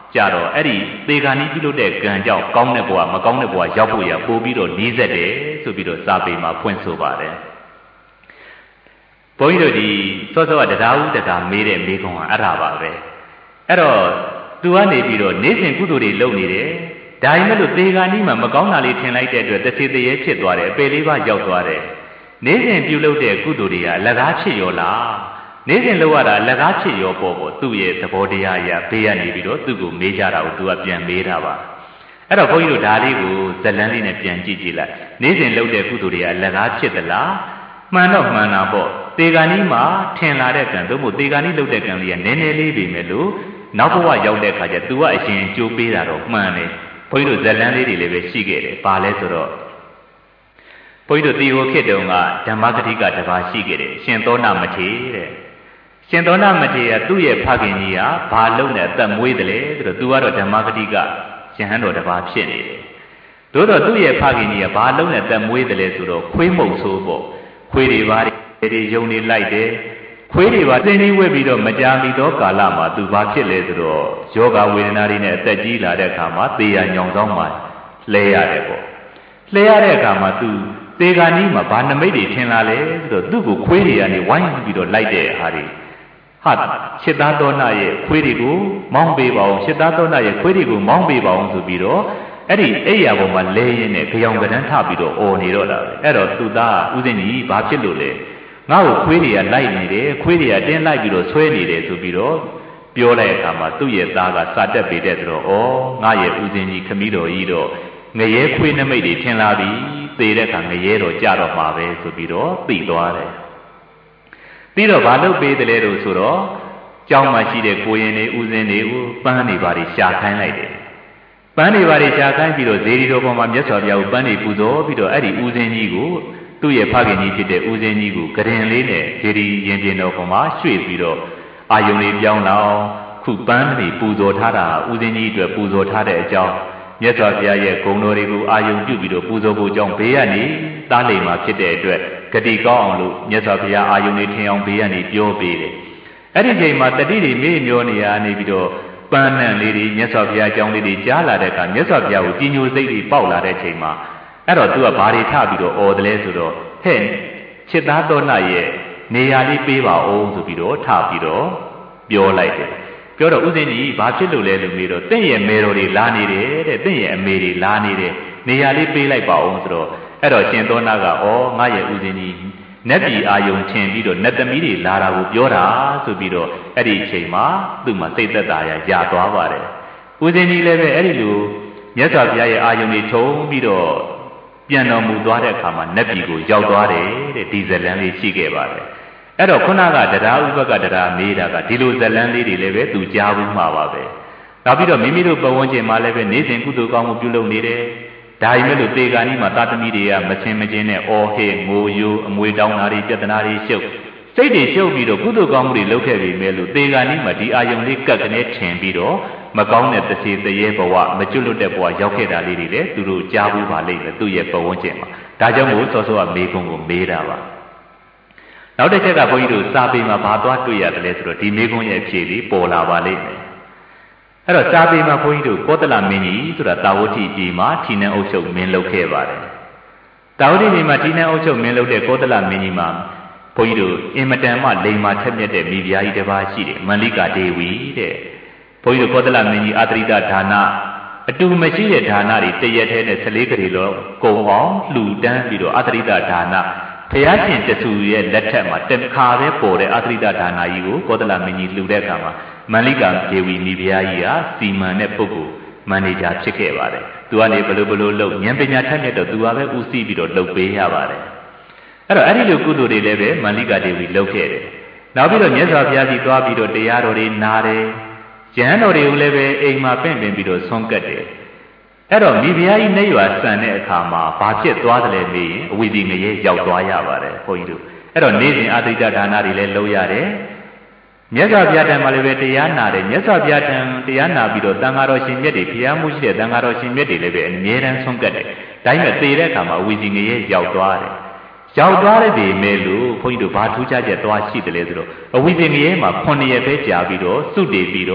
A: ကြတော့အဲ့ဒီသေခါနီးပြုလုပ်တဲ့ကံကြောင့်ကောင်းတဲ့ဘဝမကောင်းတဲ့ဘဝရောက်ဖို့ရပို့ပြီးတော့နီးစက်တယ်ဆိုပြီးတော့စာပေမှာဖွင့်ဆိုပါတယ်ဘုန်းကြီးတို့ဒီစောစောကတရားဥတရားမေးတဲ့မေးခွန်းကအဲ့ဒါပါပဲအဲ့တော့သူကနေပြီးတော့နေ့စဉ်ကုသိုလ်တွေလုပ်နေတယ်ဒါပေမဲ့လို့သေခါနီးမှာမကောင်းတာလေးထင်လိုက်တဲ့အတွက်တစ်စီတရေဖြစ်သွားတယ်အပေလေးပါရောက်သွားတယ်နေ့စဉ်ပြုလုပ်တဲ့ကုသိုလ်တွေကအလကားဖြစ်ရောလားနေ့စဉ်လုပ်ရတာအလကားဖြစ်ရောပေါ့သူ့ရဲ့သဘောတရားအရာဘေးကနေပြီးတော့သူ့ကိုမေးကြတာကိုသူကပြန်မေးတာပါအဲ့တော့ဘုန်းကြီးတို့ဒါလေးကိုဇလန်းလေးနဲ့ပြန်ကြည့်ကြည့်လိုက်နေ့စဉ်လုပ်တဲ့ကုသိုလ်တွေကအလကားဖြစ်သလားမှန်တော့မှန်တာပေါ့သေခါနီးမှာထင်လာတဲ့ကံသို့မဟုတ်သေခါနီးလုပ်တဲ့ကံလေးကနည်းနည်းလေးပဲမဲ့လို့နောက်ဘဝရောက်တဲ့အခါကျသူကအရင်ကြိုးပေးတာတော့မှန်တယ်ဘုန်းကြီးတို့ဇလန်းလေးတွေလည်းပဲရှိခဲ့တယ်ပါလဲဆိုတော့ဘုန်းကြီးတို့တီဟိုခေတ်တုန်းကဓမ္မဂတိကတစ်ပါးရှိခဲ့တယ်ရှင်သောနာမထေရတဲ့ရှင်သောနာမထေရသူ့ရဲ့ဖခင်ကြီးကဘာလုပ်နဲ့အသက်မွေးတယ်လေဆိုတော့သူကတော့ဓမ္မဂတိကရှင်ဟန်တော်တစ်ပါးဖြစ်နေတယ်သို့တော့သူ့ရဲ့ဖခင်ကြီးကဘာလုပ်နဲ့အသက်မွေးတယ်လေဆိုတော့ခွေးမုတ်ဆိုးပေါ့ခွေးတွေပါတွေယုံနေလိုက်တယ်ခွေးတွေပါတင်းတင်းဝဲပြီးတော့မကြာမီသောကာလမှာသူဘာဖြစ်လဲဆိုတော့ယောဂဝေဒနာတွေနဲ့အသက်ကြီးလာတဲ့အခါမှာသေရညောင်ဆောင်မှလဲရတယ်ပေါ့လဲရတဲ့အခါမှာသူသေခါနီးမှာဘာနမိတ်တွေထင်လာလဲဆိုတော့သူ့ကိုခွေးတွေကနေဝိုင်းပြီးတော့လိုက်တဲ့ဟာတွေဟာရှစ်သားသောနာရဲ့ခွေးတွေကိုမောင်းပေးပါအောင်ရှစ်သားသောနာရဲ့ခွေးတွေကိုမောင်းပေးပါအောင်ဆိုပြီးတော့အဲ့ဒီအိယာပေါ်မှာလဲရင်းနဲ့ကြောင်ကဒန်းထပြီးတော့အော်နေတော့တာပဲအဲ့တော့သူသားဦးဇင်းကြီးဘာဖြစ်လို့လဲငါ့ကိုခွေးတွေကလိုက်နေတယ်ခွေးတွေကတင်းလိုက်ပြီးတော့ဆွဲနေတယ်ဆိုပြီးတော့ပြောလိုက်တဲ့အခါမှာသူ့ရဲ့သားကစာတက်ပေတဲ့ဆိုတော့ဩငါရဲ့ဦးဇင်းကြီးခမည်းတော်ကြီးတော့ငရဲခွေးနမိတ်တွေထင်လာပြီသေတဲ့အခါငရဲတော့ကြတော့မှာပဲဆိုပြီးတော့သိသွားတယ်ပြီးတော့ဘာလုပ်ပေးတယ်လဲလို့ဆိုတော့ကျောင်းမှာရှိတဲ့ကိုရင်တွေဦးဇင်းတွေကိုပန်းတွေပါရှာခိုင်းလိုက်တယ်ပန်းတွေပါရှာခိုင်းပြီးတော့ဇေဒီတော်ပေါ်မှာမြတ်စွာဘုရားကိုပန်းတွေပူဇော်ပြီးတော့အဲ့ဒီဦးဇင်းကြီးကိုသူ့ရဲ့ဖခင်ကြီးဖြစ်တဲ့ဦးဇင်းကြီးကိုကရင်လေးနဲ့ဇေဒီရင်ပြင်တော်ပေါ်မှာရွှေ့ပြီးတော့အာယုန်လေးပြောင်းတော့ခုပန်းတွေပူဇော်ထားတာဦးဇင်းကြီးအတွက်ပူဇော်ထားတဲ့အကြောင်းမြတ်စွာဘုရားရဲ့ဂုဏ်တော်တွေကိုအာယုံပြုပြီးတော့ပူဇော်ဖို့ကြောင့်ဘေးကနေတားလိမ်မှာဖြစ်တဲ့အတွက်ဂတိကောင်းအောင်လို့မြတ်စွာဘုရားအာယုံတွေထင်အောင်ဘေးကနေပြောပေးတယ်။အဲ့ဒီချိန်မှာတတိတွေမေ့မျောနေရနေပြီးတော့ပန်းနှံလေးတွေမြတ်စွာဘုရားအကြောင်းလေးတွေကြားလာတဲ့အခါမြတ်စွာဘုရားကိုကြီးညိုစိတ်တွေပေါက်လာတဲ့ချိန်မှာအဲ့တော့သူကဘာတွေထပြီးတော့အော်တယ်လဲဆိုတော့ဟဲ့ချစ်သားတော်နာရဲ့နေရာလေးပေးပါအောင်ဆိုပြီးတော့ထပြီးတော့ပြောလိုက်တယ်ပြောတော့ဦးဇင်းကြီးဘာဖြစ်လို့လဲလို့မေးတော့တင့်ရဲ့မေတော်တွေလာနေတယ်တဲ့တင့်ရဲ့အမေတွေလာနေတယ်နေရာလေးပေးလိုက်ပါအောင်ဆိုတော့အဲ့တော့ရှင်သောနာကဩငါရဲ့ဦးဇင်းကြီးနတ်ပြည်အာယုံထင်ပြီးတော့နတ်သမီးတွေလာတာကိုပြောတာဆိုပြီးတော့အဲ့ဒီအချိန်မှာသူ့မှာစိတ်သက်သာရသွားပါတယ်ဦးဇင်းကြီးလည်းပဲအဲ့ဒီလိုမြတ်စွာဘုရားရဲ့အာယုံတွေထုံပြီးတော့ပြန်တော်မူသွားတဲ့အခါမှာနတ်ပြည်ကိုရောက်သွားတယ်တဲ့ဒီဇလန်းလေးရှိခဲ့ပါတယ်အဲ့တော့ခုနကတရားဥပကတရားမေးတာကဒီလိုဇလန်းလေးတွေလည်းပဲသူကြားဘူးမှာပါပဲနောက်ပြီးတော့မိမိတို့ပတ်ဝန်းကျင်မှာလည်းပဲနေ့စဉ်ကုသိုလ်ကောင်းမှုပြုလုပ်နေတယ်ဒါပေမဲ့လို့တေဂာနီးမှာတာသမီတွေကမချင်းမချင်းနဲ့အော်ဟေငိုယိုအမွေတောင်းတာတွေပြဿနာတွေရှုပ်စိတ်တွေရှုပ်ပြီးတော့ကုသိုလ်ကောင်းမှုတွေလုပ်ခဲ့ပြီမဲ့လို့တေဂာနီးမှာဒီအာယုံလေးကတ်ကနေထင်ပြီးတော့မကောင်းတဲ့တစေတရေဘဝမကျွတ်လွတ်တဲ့ဘဝရောက်ခဲ့တာလေးတွေလည်းသူတို့ကြားဘူးပါလိမ့်မယ်သူ့ရဲ့ပတ်ဝန်းကျင်မှာဒါကြောင့်မို့စောစောကမေးခွန်းကိုမေးတာပါနောက်တစ်ချက်ကဘုန်းကြီးတို့စာပေမှာဘာသွားတွေ့ရတယ်လဲဆိုတော့ဒီမေးခွန်းရဲ့အဖြေလေးပေါ်လာပါလိမ့်မယ်အဲ့တော့စာပေမှာဘုန်းကြီးတို့ကောသလမင်းကြီးဆိုတာတာဝတိပြည်မှာထီနန်းအုပ်ချုပ်မင်းလုပ်ခဲ့ပါတယ်တာဝတိပြည်မှာထီနန်းအုပ်ချုပ်မင်းလုပ်တဲ့ကောသလမင်းကြီးမှာဘုန်းကြီးတို့အင်မတန်မှလိမ္မာထက်မြက်တဲ့မိဖုရားကြီးတစ်ပါးရှိတယ်မန္လိကာဒေဝီတဲ့ဘုန်းကြီးတို့ကောသလမင်းကြီးအာတရိတဒါနအတူမရှိတဲ့ဒါနတွေတရက်ထဲနဲ့14ကလေးလောကုံအောင်လှူဒန်းပြီးတော့အာတရိတဒါနဘုရားရှင်တဆူရဲ့လက်ထက်မှာတခါပဲပေါ်တဲ့အာတရိတဒါနကြီးကိုကောသလမင်းကြီးလှူတဲ့အခါမှာမန္လိကာဒေဝီမိဖုရားကြီးဟာစီမံတဲ့ပုဂ္ဂိုလ်မန်နေဂျာဖြစ်ခဲ့ပါတယ်သူကနေဘလို့လုပ်ဉာဏ်ပညာထက်မြက်တော့သူကပဲဦးစီးပြီးတော့လုပ်ပေးရပါတယ်အဲ့တော့အဲ့ဒီလိုကုသိုလ်တွေလည်းပဲမန္လိကာဒေဝီလုပ်ခဲ့တယ်နောက်ပြီးတော့မြတ်စွာဘုရားကြီးသွားပြီးတော့တရားတော်တွေနားတယ်ကျမ်းတော်တွေကိုလည်းပဲအိမ်မှာပင့်ပြီးတော့ဆွမ်းကပ်တယ်အဲ့တော့မိဖုရားကြီးနေရွာဆန်တဲ့အခါမှာဘာဖြစ်သွားတယ်လဲမေးရင်အဝိဇ္ဇငရေရောက်သွားရပါတယ်ဘုန်းကြီးတို့အဲ့တော့နေ့စဉ်အာတိတ္တဒါနတွေလည်းလုပ်ရတယ်မြတ်စွာဘုရားတန်မှာလည်းပဲတရားနာတယ်မြတ်စွာဘုရားတန်တရားနာပြီးတော့တန်ဃာတော်ရှင်မြတ်တွေဘုရားမှုရှိတဲ့တန်ဃာတော်ရှင်မြတ်တွေလည်းပဲအမြဲတမ်းဆွမ်းကပ်တယ်ဒါပေမဲ့သေတဲ့အခါမှာအဝိဇ္ဇငရေရောက်သွားတယ်ရောက်သွားတဲ့ဒီမဲလို့ဘုန်းကြီးတို့ဘာထူးခြားချက်သွားရှိတယ်လဲဆိုတော့အဝိဇ္ဇငရေမှာ9ရက်ပဲကြာပြီးတော့စုတည်ပြီးတော့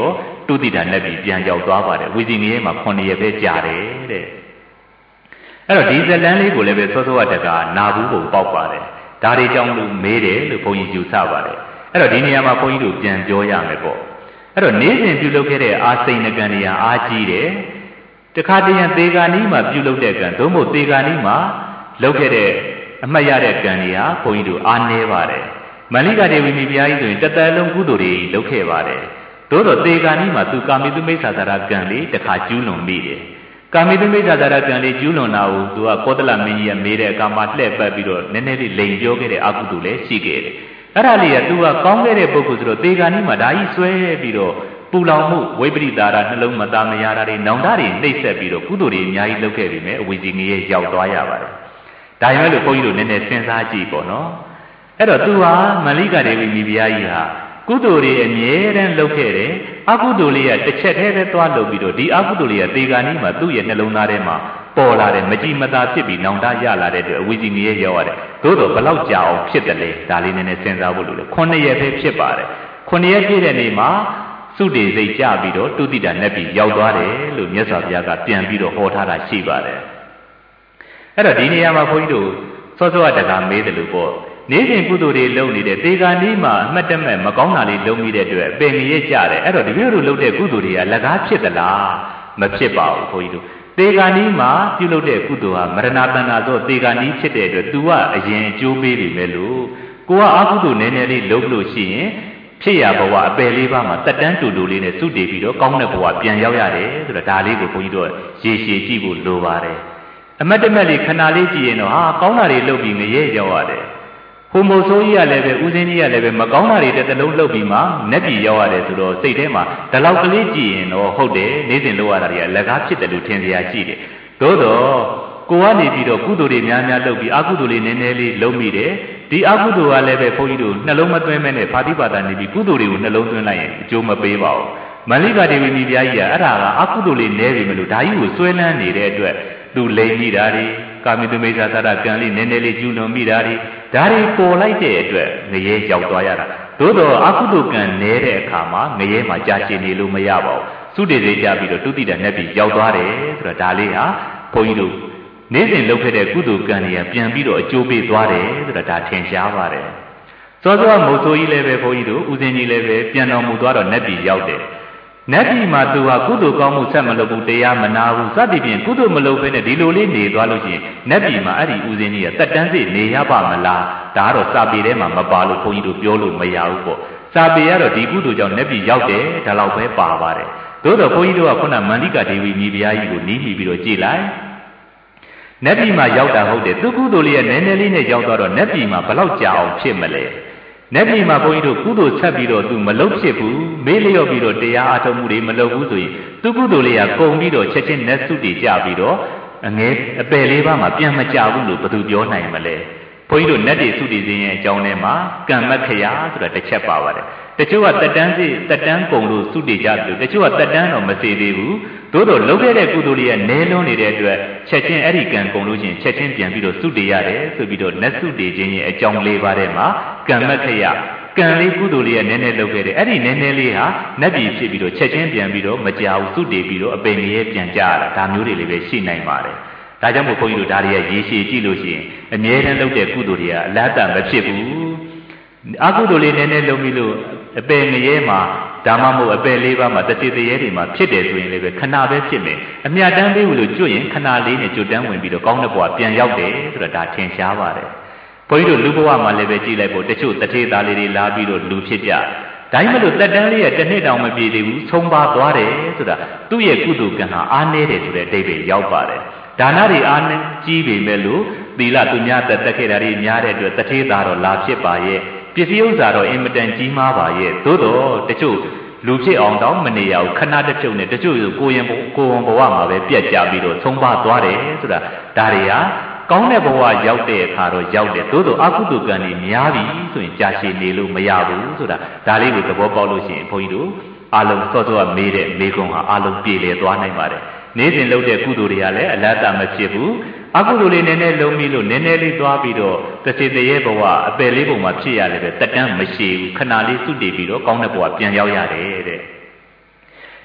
A: တုတိတာနတ်ပြည်ပြန်ရောက်သွားပါတယ်ဝီစီငရဲမှာ9ရက်ပဲကြာတယ်တဲ့အဲ့တော့ဒီဇလန်းလေးကိုလည်းပဲစောစောကတကနာဘူးပုံပေါက်ပါတယ်ဒါတွေကြောင့်လို့မေးတယ်လို့ဘုန်းကြီးယူဆပါတယ်အဲ့တော့ဒီနေရာမှာဘုန်းကြီးတို့ပြန်ပြောရမယ်ပေါ့အဲ့တော့နေ့စဉ်ပြုလုပ်ခဲ့တဲ့အာစိန်နကံတွေကအားကြီးတယ်တခါတရံသေဂာနီးမှာပြုလုပ်တဲ့ကံသို့မဟုတ်သေဂာနီးမှာလုပ်ခဲ့တဲ့အမှတ်ရတဲ့ကံတွေဟာဘုန်းကြီးတို့အားနည်းပါတယ်မန္လိကဒေဝီမိဖုရားကြီးဆိုရင်တသက်လုံးကုသိုလ်တွေလုပ်ခဲ့ပါတယ်သို့တော့သေဂာနီးမှာသူကာမိတုမိစ္ဆာသာရကံလေးတစ်ခါကျူးလွန်မိတယ်ကာမိတုမိစ္ဆာသာရကံလေးကျူးလွန်တာကိုသူကကောသလမင်းကြီးကမေးတဲ့အခါမှာလှည့်ပတ်ပြီးတော့နည်းနည်းလေးလိန်ပြောခဲ့တဲ့အကုသိုလ်လည်းရှိခဲ့တယ်အဲ့ဒါလေးကသူကကောင်းခဲ့တဲ့ပုဂ္ဂိုလ်ဆိုတော့သေဂာနီးမှာဒါကြီးဆွဲပြီးတော့ပူလောင်မှုဝိပရိတာရနှလုံးမသားမရတာတွေနောင်တတွေနှိပ်စက်ပြီးတော့ကုသိုလ်တွေအများကြီးလုပ်ခဲ့ပြီမဲ့အဝီစီငရဲရောက်သွားရပါတယ်ဒါပေမဲ့လို့ဘုန်းကြီးတို့နည်းနည်းစဉ်းစားကြည့်ပေါ့နော်အဲ့တော့သူဟာမန္လိကဒေဝီမိဖုရားကြီးဟာကုသိုလ်တွေအမြဲတမ်းလုပ်ခဲ့တယ်အကုသိုလ်လေးကတစ်ချက်တည်းပဲသွားလုပ်ပြီးတော့ဒီအကုသိုလ်လေးကသေဂာနီးမှာသူ့ရဲ့နှလုံးသားထဲမှာပေါ်လာတယ်မကြည်မသာဖြစ်ပြီးနောင်တရလာတဲ့အတွက်အဝီစီငရဲရောက်ရတယ်သို့တော့ဘလောက်ကြာအောင်ဖြစ်တယ်လဲဒါလေးနည်းနည်းစဉ်းစားဖို့လိုတယ်9ရက်ပဲဖြစ်ပါတယ်9ရက်ပြည့်တဲ့နေ့မှာသုတေစိတ်ကြပြီးတော့တုတိတာနတ်ပြည်ရောက်သွားတယ်လို့မြတ်စွာဘုရားကပြန်ပြီးတော့ဟောထားတာရှိပါတယ်အဲ့တော့ဒီနေရာမှာဘုန်းကြီးတို့စောစောကတကမေးတယ်လို့ပေါ့နေ့စဉ်ကုသိုလ်တွေလုပ်နေတဲ့သေဂာနီးမှာအမှတ်တမဲ့မကောင်းတာလေးလုပ်မိတဲ့အတွက်အပင်ငရဲကြတယ်အဲ့တော့ဒီလိုလုပ်တဲ့ကုသိုလ်တွေကလကားဖြစ်သလားမဖြစ်ပါဘူးဘုန်းကြီးတို့သေဂာနီးမှာပြုလုပ်တဲ့ကုသိုလ်ဟာမရဏတဏ္ဍာဆိုသေဂာနီးဖြစ်တဲ့အတွက် तू ကအရင်အကျိုးပေးပြီမဲ့လို့ကိုကအကုသိုလ်နည်းနည်းလေးလုပ်လို့ရှိရင်ဖြစ်ရဘဝအပယ်လေးပါးမှာတက်တန်းတူတူလေးနဲ့စုတည်ပြီးတော့ကောင်းတဲ့ဘဝပြန်ရောက်ရတယ်ဆိုတော့ဒါလေးကိုဘုန်းကြီးတို့ရေရှည်ကြည့်ဖို့လိုပါတယ်အမတ်တမဲ့လေးခဏလေးကြည့်ရင်တော့ဟာကောင်းတာတွေလုပ်ပြီးငရဲရောက်ရတယ်ဟိုမိုဆိုးကြီးကလည်းပဲဦးစင်းကြီးကလည်းပဲမကောင်းတာတွေတစ်သလုံးလုပ်ပြီးမှနက်ပြည်ရောက်ရတယ်ဆိုတော့စိတ်ထဲမှာဒီလောက်ကလေးကြည့်ရင်တော့ဟုတ်တယ်နေ့စဉ်လုပ်ရတာတွေကလက်ကားဖြစ်တယ်လို့ထင်စရာရှိတယ်သို့တော့ကိုကနေပြီးတော့ကုသိုလ်တွေများများလုပ်ပြီးအကုသိုလ်တွေနည်းနည်းလေးလုပ်မိတယ်ဒီအကုသိုလ်ကလည်းပဲဘုန်းကြီးတို့နှလုံးမသွင်းမဲနဲ့ဖာတိပါဒနေပြီးကုသိုလ်တွေကိုနှလုံးသွင်းလိုက်ရင်အကျိုးမပေးပါဘူးမန္လိကဒေဝီမိဖုရားကြီးကအဲ့ဒါကအကုသိုလ်လေးနည်းပြီမလို့ဒါကြီးကိုဆွဲလန်းနေတဲ့အတွက်သူလိန်မိတာတွေကာမိတုမိစ္ဆာသာရကံလေးနည်းနည်းလေးကျူးလွန်မိတာတွေဒါတွေပေါ်လိုက်တဲ့အတွက်ငရဲရောက်သွားရတာသို့တော့အကုသိုလ်ကံနည်းတဲ့အခါမှာငရဲမှာကြာရှည်နေလို့မရပါဘူးသုတေသေးကြပြီးတော့တုတိတာနတ်ပြည်ရောက်သွားတယ်ဆိုတော့ဒါလေးဟာဘုန်းကြီးတို့နေ့စဉ်လုပ်ခဲ့တဲ့ကုသိုလ်ကံတွေကပြန်ပြီးတော့အကျိုးပေးသွားတယ်ဆိုတော့ဒါထင်ရှားပါတယ်စောစောမိုးဆိုးကြီးလည်းပဲဘုန်းကြီးတို့ဦးစင်းကြီးလည်းပဲပြန်တော်မူသွားတော့နတ်ပြည်ရောက်တယ်နတ်ပြည်မှာသူဟာကုသိုလ်ကောင်းမှုဆက်မလုပ်ဘူးတရားမနာဘူးစသဖြင့်ကုသိုလ်မလုပ်ဘဲနဲ့ဒီလိုလေးနေသွားလို့ရှိရင်နတ်ပြည်မှာအဲ့ဒီဦးစင်းကြီးကတက်တန်းစိနေရပါမလားဒါကတော့စာပေထဲမှာမပါလို့ဘုန်းကြီးတို့ပြောလို့မရဘူးပေါ့စာပေကတော့ဒီကုသိုလ်ကြောင့်နတ်ပြည်ရောက်တယ်ဒါလောက်ပဲပါပါတယ်သို့တော့ဘုန်းကြီးတို့ကခုနမန္လိကဒေဝီမိဖုရားကြီးကိုနီးမိပြီးတော့ကြည်လိုက်နတ်ပြည်မှာရောက်တာဟုတ်တယ်သူကုသိုလ်လေးကနည်းနည်းလေးနဲ့ရောက်တော့နတ်ပြည်မှာဘယ်လောက်ကြာအောင်ဖြစ်မလဲနတ်ပြည်မှာဘုန်းကြီးတို့ကုသိုလ်ဆက်ပြီးတော့သူမလုပ်ဖြစ်ဘူးမေးလျော့ပြီးတော့တရားအားထုတ်မှုတွေမလုပ်ဘူးဆိုရင်သူကုသိုလ်လေးကကုန်ပြီးတော့ချက်ချင်းနတ်စုတည်ကြပြီးတော့အငယ်အပယ်လေးပါးမှာပြန်မကြဘူးလို့ဘယ်သူပြောနိုင်မလဲဘုန်းကြီးတို့နတ်တွေစုတည်ခြင်းရဲ့အကြောင်းထဲမှာကံမခရာဆိုတာတစ်ချက်ပါပါတယ်တချို့ကတက်တန်းကုန်လို့စုတည်ကြတယ်လို့တချို့ကတက်တန်းတော့မစေသေးဘူးသို့တော့လုပ်ခဲ့တဲ့ကုသိုလ်လေးကနည်းလွန်းနေတဲ့အတွက်ချက်ချင်းအဲ့ဒီကံကုန်လို့ချင်းချက်ချင်းပြန်ပြီးတော့စုတည်ရတယ်ဆိုပြီးတော့နတ်စုတည်ခြင်းရဲ့အကြောင်းလေးပါးထဲမှာကံမခရာကံလေးကုသိုလ်လေးကနည်းနည်းလုပ်ခဲ့တယ်အဲ့ဒီနည်းနည်းလေးဟာနတ်ပြည်ဖြစ်ပြီးတော့ချက်ချင်းပြန်ပြီးတော့မကြောက်စုတည်ပြီးတော့အပင်ငရဲပြန်ကြရတာဒါမျိုးတွေလေးပဲရှိနိုင်ပါတယ်ဒါကြောင့်မို့ဘုန်းကြီးတို့ဒါတွေကရေရှည်ကြည့်လို့ရှိရင်အမြဲတမ်းလုပ်တဲ့ကုသိုလ်တွေကအလတ်တမဖြစ်ဘူးအကုသိုလ်လေးနည်းနည်းလုပ်ပြီးလို့အပင်ငရဲမှာဒါမှမဟုတ်အပယ်လေးပါးမှာတတိတရေတွေမှာဖြစ်တယ်ဆိုရင်လည်းပဲခဏပဲဖြစ်မယ်အမြတ်တမ်းပေးလို့ကျွတ်ရင်ခဏလေးနဲ့ကျွတ်တန်းဝင်ပြီးတော့ကောင်းတဲ့ဘဝပြန်ရောက်တယ်ဆိုတော့ဒါထင်ရှားပါတယ်ဘုန်းကြီးတို့လူဘဝမှာလည်းပဲကြည့်လိုက်ဖို့တချို့တထေသားလေးတွေလာပြီးတော့လူဖြစ်ကြဒါမှမဟုတ်တက်တန်းလေးရဲ့တစ်နှစ်တောင်မပြည့်သေးဘူးဆုံးပါသွားတယ်ဆိုတာသူ့ရဲ့ကုသိုလ်ကံဟာအားနည်းတယ်ဆိုတဲ့အဓိပ္ပာယ်ရောက်ပါတယ်ဒါနတွေအားနည်းကြီးပေမဲ့လို့သီလသူများတက်ခဲ့တာတွေများတဲ့အတွက်တထေသားတော့လာဖြစ်ပါရဲ့ပစ္စည်းဥစ္စာတော့အင်မတန်ကြီးမားပါရဲ့သို့တော့တချို့လူဖြစ်အောင်တော့မနေရဘူးခဏတစ်ဖြုတ်နဲ့တချို့ကိုယ်ဝန်ဘဝမှာပဲပြတ်ကြပြီးတော့ဆုံးပါသွားတယ်ဆိုတာဒါတွေဟာကောင်းတဲ့ဘဝရောက်တဲ့အခါတော့ရောက်တယ်သို့တော့အကုသိုလ်ကံတွေများပြီဆိုရင်ကြာရှည်နေလို့မရဘူးဆိုတာဒါလေးကိုသဘောပေါက်လို့ရှိရင်ဘုန်းကြီးတို့အလုံးစောစောကမေးတဲ့မေးခွန်းဟာအလုံးပြေလည်သွားနိုင်ပါတယ်နေ့စဉ်လုပ်တဲ့ကုသိုလ်တွေကလည်းအလတ်တမဖြစ်ဘူးအကုသိုလ်လေးနည်းနည်းလုံးပြီးလို့နည်းနည်းလေးသွားပြီးတော့တစေတရေဘဝအပယ်လေးပုံမှာဖြစ်ရတယ်ပဲတက်တန်းမရှိဘူးခဏလေးစုတည်ပြီးတော့ကောင်းတဲ့ဘဝပြန်ရောက်ရတယ်တဲ့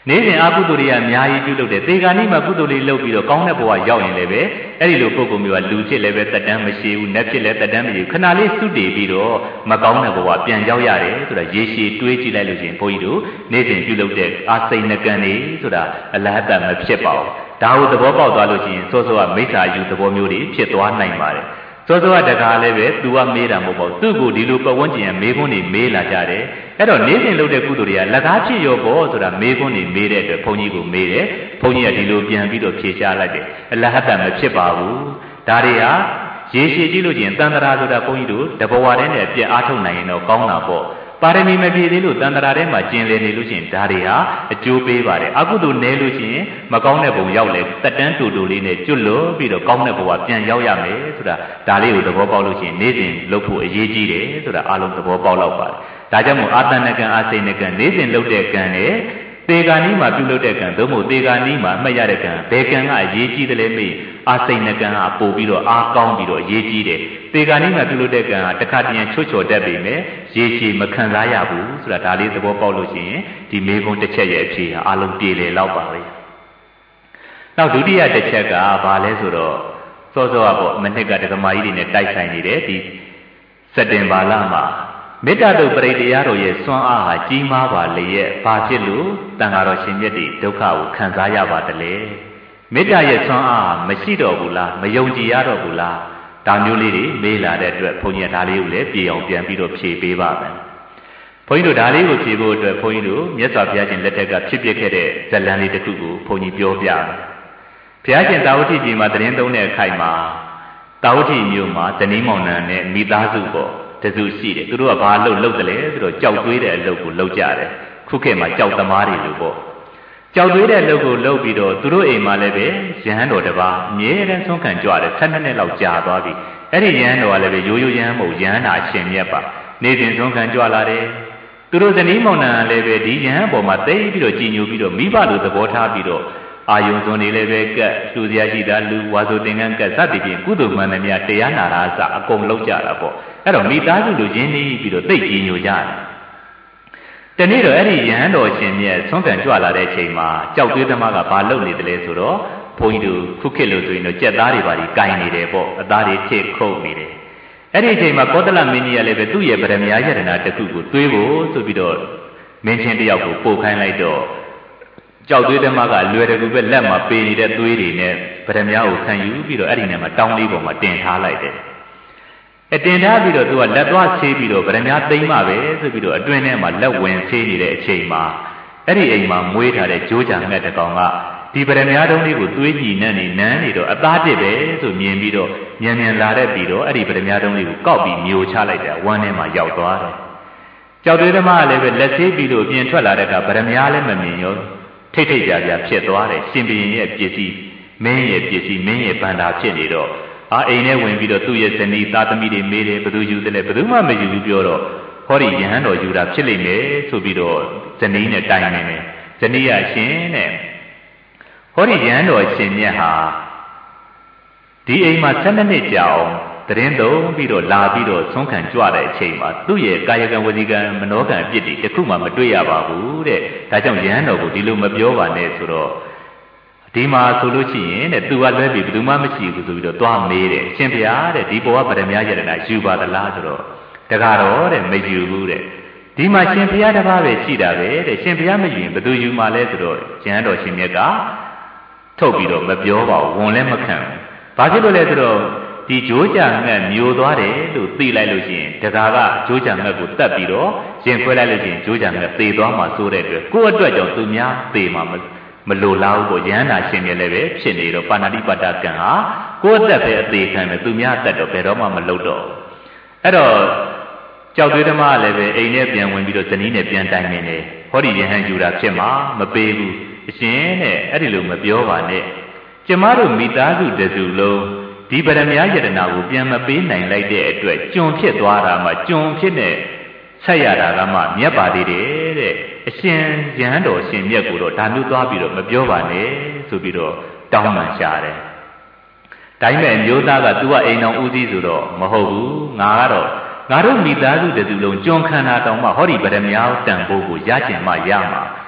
A: နေစဉ်အကုသိုလ်တွေကအများကြီးပြုလုပ်တယ်သေခါနီးမှာကုသိုလ်လေးလုပ်ပြီးတော့ကောင်းတဲ့ဘဝရောက်ရင်လည်းပဲအဲ့ဒီလိုပုဂ္ဂိုလ်မျိုးကလူဖြစ်လည်းပဲတက်တန်းမရှိဘူးနတ်ဖြစ်လည်းတက်တန်းမရှိဘူးခဏလေးသုတည်ပြီးတော့မကောင်းတဲ့ဘဝပြန်ရောက်ရတယ်ဆိုတာရေရှည်တွေးကြည့်လိုက်လို့ရှိရင်ဘုန်းကြီးတို့နေစဉ်ပြုလုပ်တဲ့အာစိန်နကံတွေဆိုတာအလဟတမဖြစ်ပါဘူးဒါကိုသဘောပေါက်သွားလို့ရှိရင်စောစောကမိစ္ဆာယူသဘောမျိုးတွေဖြစ်သွားနိုင်ပါတယ်စောစောကတကားလည်းပဲသူကမေးတာမဟုတ်ပါဘူးသူ့ကိုဒီလိုပတ်ဝန်းကျင်ကမေးခွန်းတွေမေးလာကြတယ်အဲ့တော့နေစဉ်လုပ်တဲ့ကုသိုလ်တွေကလက်ကားဖြစ်ရောပေါ့ဆိုတာမေးခွန်းတွေမေးတဲ့အတွက်ဘုန်းကြီးကိုမေးတယ်ဘုန်းကြီးကဒီလိုပြန်ပြီးတော့ဖြေရှားလိုက်တယ်အလဟတမဖြစ်ပါဘူးဒါတွေဟာရေရှည်ကြည့်လို့ချင်းတန်တရာဆိုတာဘုန်းကြီးတို့တဘဝတည်းနဲ့ပြည့်အားထုတ်နိုင်ရင်တော့ကောင်းတာပေါ့ပါရမီမပြည့်သေးလို့တန်တရာထဲမှာကျင်လည်နေလို့ချင်းဒါတွေဟာအကျိုးပေးပါတယ်အကုသိုလ်နည်းလို့ချင်းမကောင်းတဲ့ဘုံရောက်လေတက်တန်းတူတူလေးနဲ့ကျွတ်လို့ပြီးတော့ကောင်းတဲ့ဘဝပြန်ရောက်ရမယ်ဆိုတာဒါလေးကိုသဘောပေါက်လို့ချင်းနေ့စဉ်လုပ်ဖို့အရေးကြီးတယ်ဆိုတာအားလုံးသဘောပေါက်တော့ပါတယ်ဒါကြောင့်မို့အာတဏကံအာစိဏကံနေ့စဉ်လုပ်တဲ့ကံနဲ့သေဂာနီးမှာပြုလုပ်တဲ့ကံသို့မဟုတ်သေဂာနီးမှာအမှတ်ရတဲ့ကံဘယ်ကံကအရေးကြီးတယ်လဲမေးအာစိဏကံကပို့ပြီးတော့အားကောင်းပြီးတော့အရေးကြီးတယ်သေဂာနီးမှာပြုလုပ်တဲ့ကံကတစ်ခါတည်းချွတ်ချော်တတ်ပေမဲ့ရေရှည်မခံစားရဘူးဆိုတာဒါလေးသဘောပေါက်လို့ရှိရင်ဒီမေးခွန်းတစ်ချက်ရဲ့အဖြေဟာအလုံးပြေလည်လောက်ပါပဲနောက်ဒုတိယတစ်ချက်ကဘာလဲဆိုတော့စောစောကပေါ့မနစ်ကဒကမာကြီးတွေနဲ့တိုက်ဆိုင်နေတယ်ဒီစက်တင်ဘာလမှာမေတ္တာတို့ပရိတရားတို့ရဲ့စွမ်းအားဟာကြီးမားပါလေရဲ့ဘာဖြစ်လို့တန်ဃာတော်ရှင်မြတ်တွေဒုက္ခကိုခံစားရပါတလဲမေတ္တာရဲ့စွမ်းအားမရှိတော့ဘူးလားမယုံကြည်ရတော့ဘူးလားဒါမျိုးလေးတွေမေးလာတဲ့အတွက်ဘုန်းကြီးကဒါလေးကိုလည်းပြေအောင်ပြန်ပြီးတော့ဖြေပေးပါမယ်ဘုန်းကြီးတို့ဒါလေးကိုဖြေဖို့အတွက်ဘုန်းကြီးတို့မြတ်စွာဘုရားရှင်လက်ထက်ကဖြစ်ပျက်ခဲ့တဲ့ဇာတ်လမ်းလေးတစ်ခုကိုဘုန်းကြီးပြောပြမယ်ဘုရားရှင်တာဝတိကြီးမှာတရင်သုံးတဲ့အခိုက်မှာတာဝတိမြို့မှာဇနီးမောင်နှံနဲ့မိသားစုပေါ့တစုရှိတယ်သူတို့ကဘာလုပ်တယ်လဲဆိုတော့ကြောက်သွေးတဲ့အလုပ်ကိုလုပ်ကြတယ်ခုခေတ်မှာကြောက်သမားတွေလို့ပေါ့ကြောက်သွေးတဲ့အလုပ်ကိုလုပ်ပြီးတော့သူတို့အိမ်မှာလည်းပဲရဟန်းတော်တစ်ပါးအမြဲတမ်းဆုံးခံကြွတယ်12နှစ်လောက်ကြာသွားပြီအဲ့ဒီရဟန်းတော်ကလည်းပဲရိုးရိုးရဟန်းမဟုတ်ရဟန်းတာအရှင်မြတ်ပါနေစဉ်ဆုံးခံကြွလာတယ်သူတို့ဇနီးမောင်နှံလည်းပဲဒီရဟန်းပေါ်မှာသိပြီးတော့ကြည်ညိုပြီးတော့မိဘလိုသဘောထားပြီးတော့အာယုံစွန်နေလည်းပဲကတ်လှူစရာရှိတာလူဝါဆိုတင်ကန်းကတ်စသည်ဖြင့်ကုသိုလ်မှန်သမျှတရားနာတာအစအကုန်လုံးကြတာပေါ့အဲ့တော့မိသားစုလူချင်းနေပြီးတော့သိကြည်ညိုကြတယ်တနေ့တော့အဲ့ဒီရဟန်းတော်ရှင်မြတ်ဆုံးခံကြွလာတဲ့အချိန်မှာကြောက်သွေးသမားကဘာလုပ်နေတယ်လဲဆိုတော့ဘုန်းကြီးတို့ခုခေတ်လို့ဆိုရင်တော့ကြက်သားတွေပါဒီကိုင်နေတယ်ပေါ့အသားတွေထစ်ခုတ်နေတယ်အဲ့ဒီအချိန်မှာကောသလမင်းကြီးကလည်းပဲသူ့ရဲ့ဗရမယယတနာတစ်ခုကိုတွေးဖို့ဆိုပြီးတော့မင်းချင်းတယောက်ကိုပို့ခိုင်းလိုက်တော့ကြောက်သွေးသမားကလွယ်တကူပဲလက်မှာပေနေတဲ့သွေးတွေနဲ့ဗရမယကိုခံယူပြီးတော့အဲ့ဒီနေရာမှာတောင်းလေးပေါ်မှာတင်ထားလိုက်တယ်တင်ထားပြီးတော့သူကလက်သွားဆေးပြီးတော့ဗရမယသိမ့်မှပဲဆိုပြီးတော့အတွင်းထဲမှာလက်ဝင်ဆေးနေတဲ့အချိန်မှာအဲ့ဒီအိမ်မှာမွေးထားတဲ့ဂျိုးကြံငှက်တစ်ကောင်ကဒီဗရမယတုံးလေးကိုသွေးကြည်နဲ့နန်းနေတော့အသားတစ်ပဲဆိုမြင်ပြီးတော့မြန်မြန်လာတဲ့ပြီးတော့အဲ့ဒီဗရမယတုံးလေးကိုကောက်ပြီးမျိုးချလိုက်တယ်ဝမ်းထဲမှာရောက်သွားတယ်ကြောက်သွေးသမားကလည်းပဲလက်ဆေးပြီးတော့ပြင်ထွက်လာတဲ့အခါဗရမယလည်းမမြင်ရောထိတ်ထိတ်ကြပြဖြစ်သွားတယ်ရှင်ဘုရင်ရဲ့ပစ္စည်းမင်းရဲ့ပစ္စည်းမင်းရဲ့ဗန္တာဖြစ်နေတော့အိမ်ထဲဝင်ပြီးတော့သူ့ရဲ့ဇနီးသားသမီးတွေမေးတယ်ဘယ်သူယူတယ်လဲဘယ်သူမှမယူဘူးပြောတော့ဟောဒီယဟန်တော်ယူတာဖြစ်လိမ့်မယ်ဆိုပြီးတော့ဇနီးနဲ့တိုင်နေတယ်ဇနီးကရှင်တဲ့ဟောဒီယဟန်တော်ရှင်မြတ်ဟာဒီအိမ်မှာ12နှစ်ကြာအောင်တရင်သုံးပြီးတော့လာပြီးတော့ဆုံးခံကြွတဲ့အချိန်မှာသူ့ရဲ့ကာယကံဝစီကံမနောကံအပြစ်တွေတခုမှမတွေ့ရပါဘူးတဲ့ဒါကြောင့်ယဟန်တော်ကိုဒီလိုမပြောပါနဲ့ဆိုတော့ဒီမှာဆိုလို့ရှိရင်တဲ့သူကလွဲပြီးဘယ်သူမှမရှိဘူးဆိုပြီးတော့သွားမေးတယ်အရှင်ဘုရားတဲ့ဒီဘောကဗရမယယတနာယူပါသလားဆိုတော့တကားတော့တဲ့မယူဘူးတဲ့ဒီမှာရှင်ဘုရားတစ်ပါးပဲရှိတာပဲတဲ့ရှင်ဘုရားမယူရင်ဘယ်သူယူမှလဲဆိုတော့ကျမ်းတော်ရှင်မြတ်ကထုတ်ပြီးတော့မပြောပါဘူးဝန်လည်းမခံဘူးဘာဖြစ်လို့လဲဆိုတော့ဒီဂျိုးကြံငှက်မျိုးသွားတယ်လို့သိလိုက်လို့ရှိရင်တကားကဂျိုးကြံငှက်ကိုတတ်ပြီးတော့ရင်ခွဲလိုက်လို့ရှိရင်ဂျိုးကြံငှက်သေသွားမှဆိုတဲ့အတွက်ကိုယ့်အတွက်ကြောင့်သူများသေမှာမလိုလားဘူးပေါ့ယဟန္တာရှင်မြတ်လည်းပဲဖြစ်နေတော့ပါဏာတိပါဒကံဟာကိုယ့်အသက်ပဲအသေးခံတယ်သူများအသက်တော့ဘယ်တော့မှမလုပ်တော့အဲ့တော့ကြောက်သွေးသမားလည်းပဲအိမ်ထဲပြန်ဝင်ပြီးတော့ဇနီးနဲ့ပြန်တိုင်နေတယ်ဟောဒီယဟန်ယူတာဖြစ်မှာမပေးဘူးအရှင်တဲ့အဲ့ဒီလိုမပြောပါနဲ့ကျမတို့မိသားစုတစုလုံးဒီပရမယယတနာကိုပြန်မပေးနိုင်လိုက်တဲ့အတွက်ကျွန်ဖြစ်သွားတာမှကျွန်ဖြစ်နေဆက်ရတာကမှမြတ်ပါသေးတယ်တဲ့အရှင်ယဟန်တော်ရှင်မြတ်ကိုတော့ဒါမျိုးသွားပြီးတော့မပြောပါနဲ့ဆိုပြီးတော့တောင်းပန်ရှာတယ်။ဒါပေမဲ့မျိုးသားက तू ကအိမ်တော်ဦးစီးဆိုတော့မဟုတ်ဘူးငါကတော့ငါတို့မိသားစုတစုလုံးကျွန်ခန္ဓာတောင်မှဟောဒီဗရမယတန်ဖိုးကိုရကျင်မှရမှာ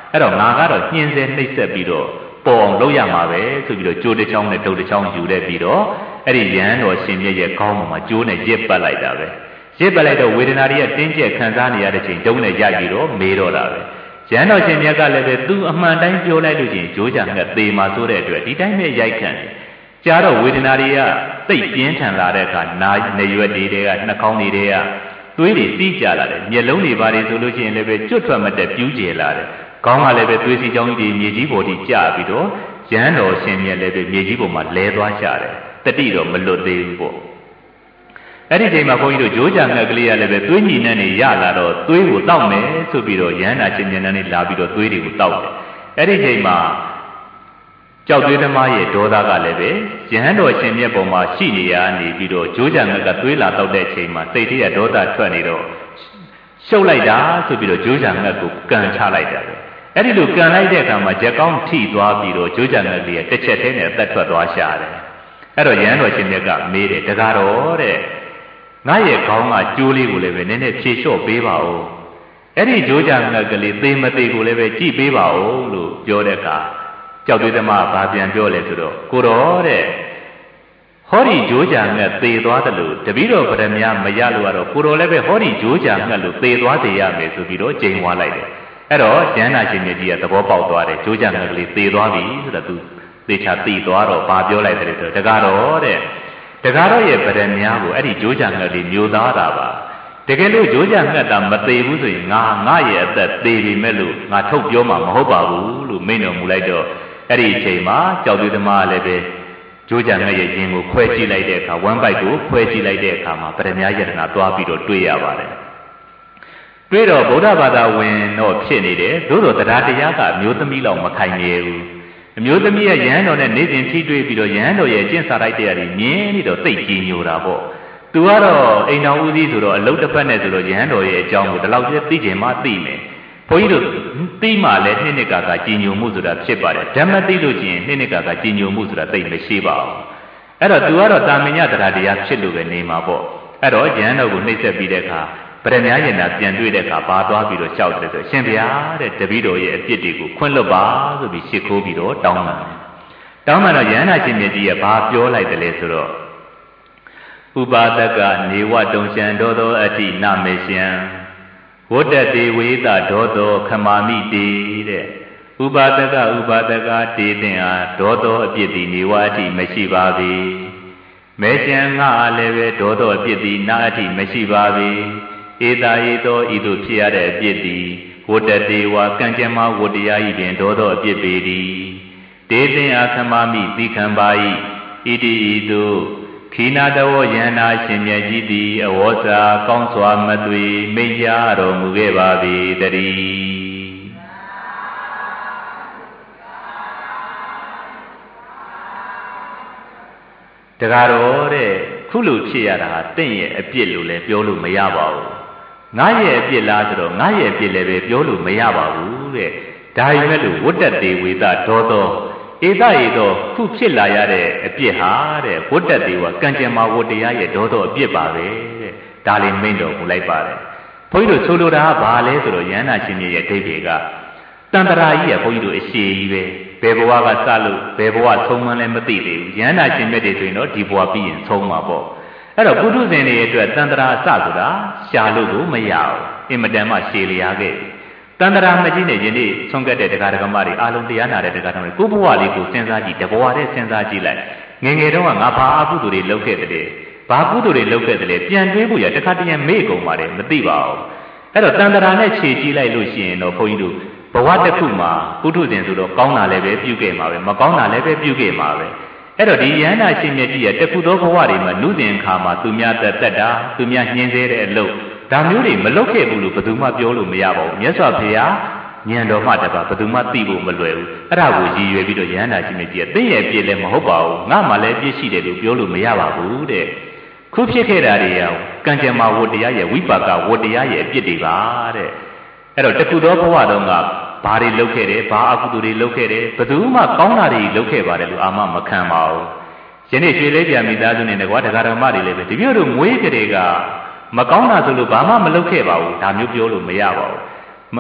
A: အဲ့တော့ငါကတော့ညှင်းဆဲနှိပ်စက်ပြီးတော့ပေါ်အောင်လုပ်ရမှာပဲဆိုပြီးတော့ကြိုးတစ်ချောင်းနဲ့တုပ်တစ်ချောင်းယူလိုက်ပြီးတော့အဲ့ဒီရဟန်းတော်ရှင်မြတ်ရဲ့ခေါင်းပေါ်မှာကြိုးနဲ့ရစ်ပတ်လိုက်တာပဲရစ်ပတ်လိုက်တော့ဝေဒနာတွေကတင်းကျပ်ခံစားနေရတဲ့ချိန်တုံးနဲ့ရိုက်ပြီးတော့မေးတော့တာပဲရဟန်းတော်ရှင်မြတ်ကလည်းပဲသူအမှန်တိုင်းပြောလိုက်လို့ချင်းကြိုးကြငှက်သေမှာဆိုတဲ့အတွက်ဒီတိုင်းပဲရိုက်ခံတယ်ကြားတော့ဝေဒနာတွေကသိပ်ပြင်းထန်လာတဲ့အခါနားနေရွက်တွေကနှာခေါင်းတွေကသွေးတွေတီးကြလာတယ်မျက်လုံးတွေပါတယ်ဆိုလို့ရှိရင်လည်းပဲကျွတ်ထွက်မတက်ပြူးကျလာတယ်ခေါင်းကလည်းပဲသွေးစီကြောင်းကြီးတွေမြေကြီးပေါ်ထိကျပြီးတော့ရဟန်းတော်ရှင်မြတ်လည်းပဲမြေကြီးပေါ်မှာလဲသွားကြတယ်တတိတော့မလွတ်သေးဘူးပေါ့အဲ့ဒီချိန်မှာဘုန်းကြီးတို့ဂျိုးကြငှက်ကလေးကလည်းပဲသွေးညီနဲ့နေရလာတော့သွေးကိုတောက်မယ်ဆိုပြီးတော့ရဟန္တာရှင်မြတ်နဲ့လာပြီးတော့သွေးတွေကိုတောက်တယ်အဲ့ဒီချိန်မှာကြောက်သွေးသမားရဲ့ဒေါသကလည်းပဲရဟန်းတော်ရှင်မြတ်ပေါ်မှာရှိနေရနေပြီးတော့ဂျိုးကြငှက်ကသွေးလာတောက်တဲ့အချိန်မှာစိတ်ထဲကဒေါသထွက်နေတော့ရှုပ်လိုက်တာဆိုပြီးတော့ဂျိုးကြငှက်ကိုကန်ချလိုက်တာပဲအဲ့ဒီလိုကန်လိုက်တဲ့အခါမှာရက်ကောင်းထိသွားပြီးတော့ဂျိုးကြငှက်လေးကတစ်ချက်တည်းနဲ့အသက်ထွက်သွားရှာတယ်အဲ့တော့ရဟန်းတော်ရှင်မြတ်ကမေးတယ်တကားတော်တဲ့ငါရဲ့ခေါင်းကကျိုးလေးကိုလည်းပဲနည်းနည်းဖြေလျှော့ပေးပါဦးအဲ့ဒီဂျိုးကြငှက်ကလေးသေမသေးကိုလည်းပဲကြည့်ပေးပါဦးလို့ပြောတဲ့အခါကြောက်သွေးသမားကဘာပြန်ပြောလဲဆိုတော့ကိုတော်တဲ့ဟောဒီဂျိုးကြငှက်သေသွားတယ်လို့တပည့်တော်ဗရမ ्या မရလို့ကတော့ကိုတော်လည်းပဲဟောဒီဂျိုးကြငှက်လို့သေသွားသေးရမယ်ဆိုပြီးတော့ကြိမ်ဝါလိုက်တယ်အဲ့တော့ကျမ်းနာရှင်မြတ်ကြီးကသဘောပေါက်သွားတယ်ဂျိုးကြငှက်ကလေးသေသွားပြီဆိုတော့သူသေချာသိသွားတော့ဘာပြောလိုက်တယ်ဆိုတော့တကားတော်တဲ့တကားတော့ရဲ့ဗရမ ्या ကိုအဲ့ဒီဂျိုးကြငှက်လေးမျိုးသားတာပါတကယ်လို့ဂျိုးကြငှက်တာမသေးဘူးဆိုရင်ငါရဲ့အသက်သေးပြီမဲ့လို့ငါထုတ်ပြောမှာမဟုတ်ပါဘူးလို့မိန့်တော်မူလိုက်တော့အဲ့ဒီအချိန်မှာကြောက်သွေးသမားလည်းပဲဂျိုးကြငှက်ရဲ့ရင်ကိုခွဲကြည့်လိုက်တဲ့အခါဝမ်းပိုက်ကိုခွဲကြည့်လိုက်တဲ့အခါမှာဗရမ ्या ယတနာသွားပြီးတော့တွေ့ရပါတယ်တွေ့တော့ဗုဒ္ဓဘာသာဝင်တော့ဖြစ်နေတယ်သို့တော်တရားတရားကအမျိုးသမီးလောက်မခိုင်နေဘူးအမျိုးသမီးရဲ့ယဟန်တော်နဲ့နေစဉ်ထိတွေ့ပြီးတော့ယဟန်တော်ရဲ့ကျင့်စာလိုက်တရားတွေမြင်ပြီးတော့သိကြည်ညိုတာပေါ့သူကတော့အိမ်တော်ဦးစီးဆိုတော့အလုတ်တစ်ဖက်နဲ့ဆိုတော့ယဟန်တော်ရဲ့အကြောင်းကိုဒီလောက်ကျသိချင်မှသိမယ်ဘုန်းကြီးတို့သိမှလည်းနှစ်ကာကြည်ညိုမှုဆိုတာဖြစ်ပါတယ်ဓမ္မသိလို့ချင်းနှစ်ကာကြည်ညိုမှုဆိုတာသိမရှိပါဘူးအဲ့တော့သူကတော့တာမညတရားတရားဖြစ်လို့ပဲနေမှာပေါ့အဲ့တော့ယဟန်တော်ကိုနှိမ့်ဆက်ပြီးတဲ့အခါဗရမ ्या ရင်သာပြန်တွေ့တဲ့အခါဘာသွားပြီးတော့လျှောက်တယ်ဆိုရှင်ဗျာတဲ့တပည့်တော်ရဲ့အပြစ်တွေကိုခွင့်လွတ်ပါဆိုပြီးရှ िख ိုးပြီးတော့တောင်းပန်တယ်တောင်းပန်တော့ယဟန္တာရှင်မြတ်ကြီးကဘာပြောလိုက်တယ်လဲဆိုတော့ဥပါဒကနေဝတုံရှံဒေါသောအဋ္ဌိနမေရှံဝတ္တတေဝေသဒေါသောခမာမိတေတဲ့ဥပါဒတေသင်အားဒေါသောအပြစ်သည်နေဝအဋ္ဌိမရှိပါပေမေရှံငါအားလည်းပဲဒေါသောအပြစ်သည်နာအဋ္ဌိမရှိပါပေဧတာဧသောဤသို့ဖြစ်ရတဲ့အပြစ်သည်ဝတ္တတေဝကံကြမ္မာဝတ္တရားဤပင်ဒေါသောအပြစ်ပေသည်ဒေသင်အခမမိသီခံပါ၏ဣတိဤသို့ခိနာတဝယန္နာရှင်မြတ်ကြီးသည်အဝေါစာကောင်းစွာမသွေမိတ်ကြတော်မူခဲ့ပါပေတည်းတကားတော့တဲ့ခုလိုဖြစ်ရတာတင့်ရဲ့အပြစ်လို့လည်းပြောလို့မရပါဘူးငါရဲ့အပြစ်လားဆိုတော့ငါရဲ့အပြစ်လည်းပဲပြောလို့မရပါဘူးတဲ့ဒါပေမဲ့လို့ဝတ္တတေဝေသဒေါသောဧတဧသောခုဖြစ်လာရတဲ့အပြစ်ဟာတဲ့ဝတ္တတေဝကံကြမ္မာဝတ္တရားရဲ့ဒေါသောအပြစ်ပါပဲတဲ့ဒါလေးမိန့်တော်မူလိုက်ပါတယ်ဘုန်းကြီးတို့ဆိုလိုတာကဘာလဲဆိုတော့ယန္နာရှင်မြတ်ရဲ့အဓိပ္ပာယ်ကတန်တရာကြီးကဘုန်းကြီးတို့အရှိကြီးပဲဘယ်ဘဝကစလို့ဘယ်ဘဝဆုံးမှန်းလည်းမသိသေးဘူးယန္နာရှင်မြတ်တွေဆိုရင်တော့ဒီဘဝပြီးရင်ဆုံးမှာပေါ့အဲ့တော့ပုထုဇဉ်တွေအတွက်တန်တရာအစဆိုတာရှာလို့ကိုမရဘူးအင်မတန်မှရှည်လျားခဲ့တန်တရာမကြီးနဲ့ယနေ့ဆုံးကတ်တဲ့တရားဓမ္မတွေအားလုံးတရားနာတဲ့တရားဓမ္မတွေကိုဘဝလေးကိုစဉ်းစားကြည့်တဘဝတည်းစဉ်းစားကြည့်လိုက်ငယ်ငယ်တုန်းကငါဘာအကုသိုလ်တွေလုပ်ခဲ့တဲ့ဘာကုသိုလ်တွေလုပ်ခဲ့တဲ့ပြန်တွေးဖို့ရတခါတည်းမေ့ကုန်ပါတယ်မသိပါဘူးအဲ့တော့တန်တရာနဲ့ခြေကြည့်လိုက်လို့ရှိရင်တော့ဘုန်းကြီးတို့ဘဝတစ်ခုမှာပုထုဇဉ်ဆိုတော့ကောင်းတာလည်းပဲပြုခဲ့မှာပဲမကောင်းတာလည်းပဲပြုခဲ့မှာပဲအဲ့တော့ဒီယန္တာရှင်မြတ်ကြီးရဲ့တခုသောဘဝတွေမှာနုသင်ခါမှာသူများသက်တာသူများညှင်းဆဲတဲ့အလုပ်ဒါမျိုးတွေမလုပ်ခဲ့ဘူးလို့ဘယ်သူမှပြောလို့မရပါဘူးမြတ်စွာဘုရားဉာဏ်တော်မှတပါဘယ်သူမှသိဖို့မလွယ်ဘူးအဲ့ဒါကိုရည်ရွယ်ပြီးတော့ယန္တာရှင်မြတ်ကြီးကသိရဲ့ပြည့်လည်းမဟုတ်ပါဘူးငါမှလည်းပြည့်ရှိတယ်လို့ပြောလို့မရပါဘူးတဲ့ခုဖြစ်ခဲ့တာတွေရောကံကြမ္မာဝတ္တရားရဲ့ဝိပါကဝတ္တရားရဲ့အပြစ်တွေပါတဲ့အဲ့တော့တခုသောဘဝတုန်းကဘာတွေလုပ်ခဲ့တယ်ဘာအကုသိုလ်တွေလုပ်ခဲ့တယ်ဘယ်သူမှကောင်းတာတွေလုပ်ခဲ့ပါတယ်လို့အာမမခံပါဘူးယနေ့ရွှေလေးပြမိသားစုနဲ့တကွာတရားဓမ္မတွေလည်းပဲဒီမျိုးတို့မွေးကလေးကမကောင်းတာဆိုလို့ဘာမှမလုပ်ခဲ့ပါဘူးဒါမျိုးပြောလို့မရပါဘူး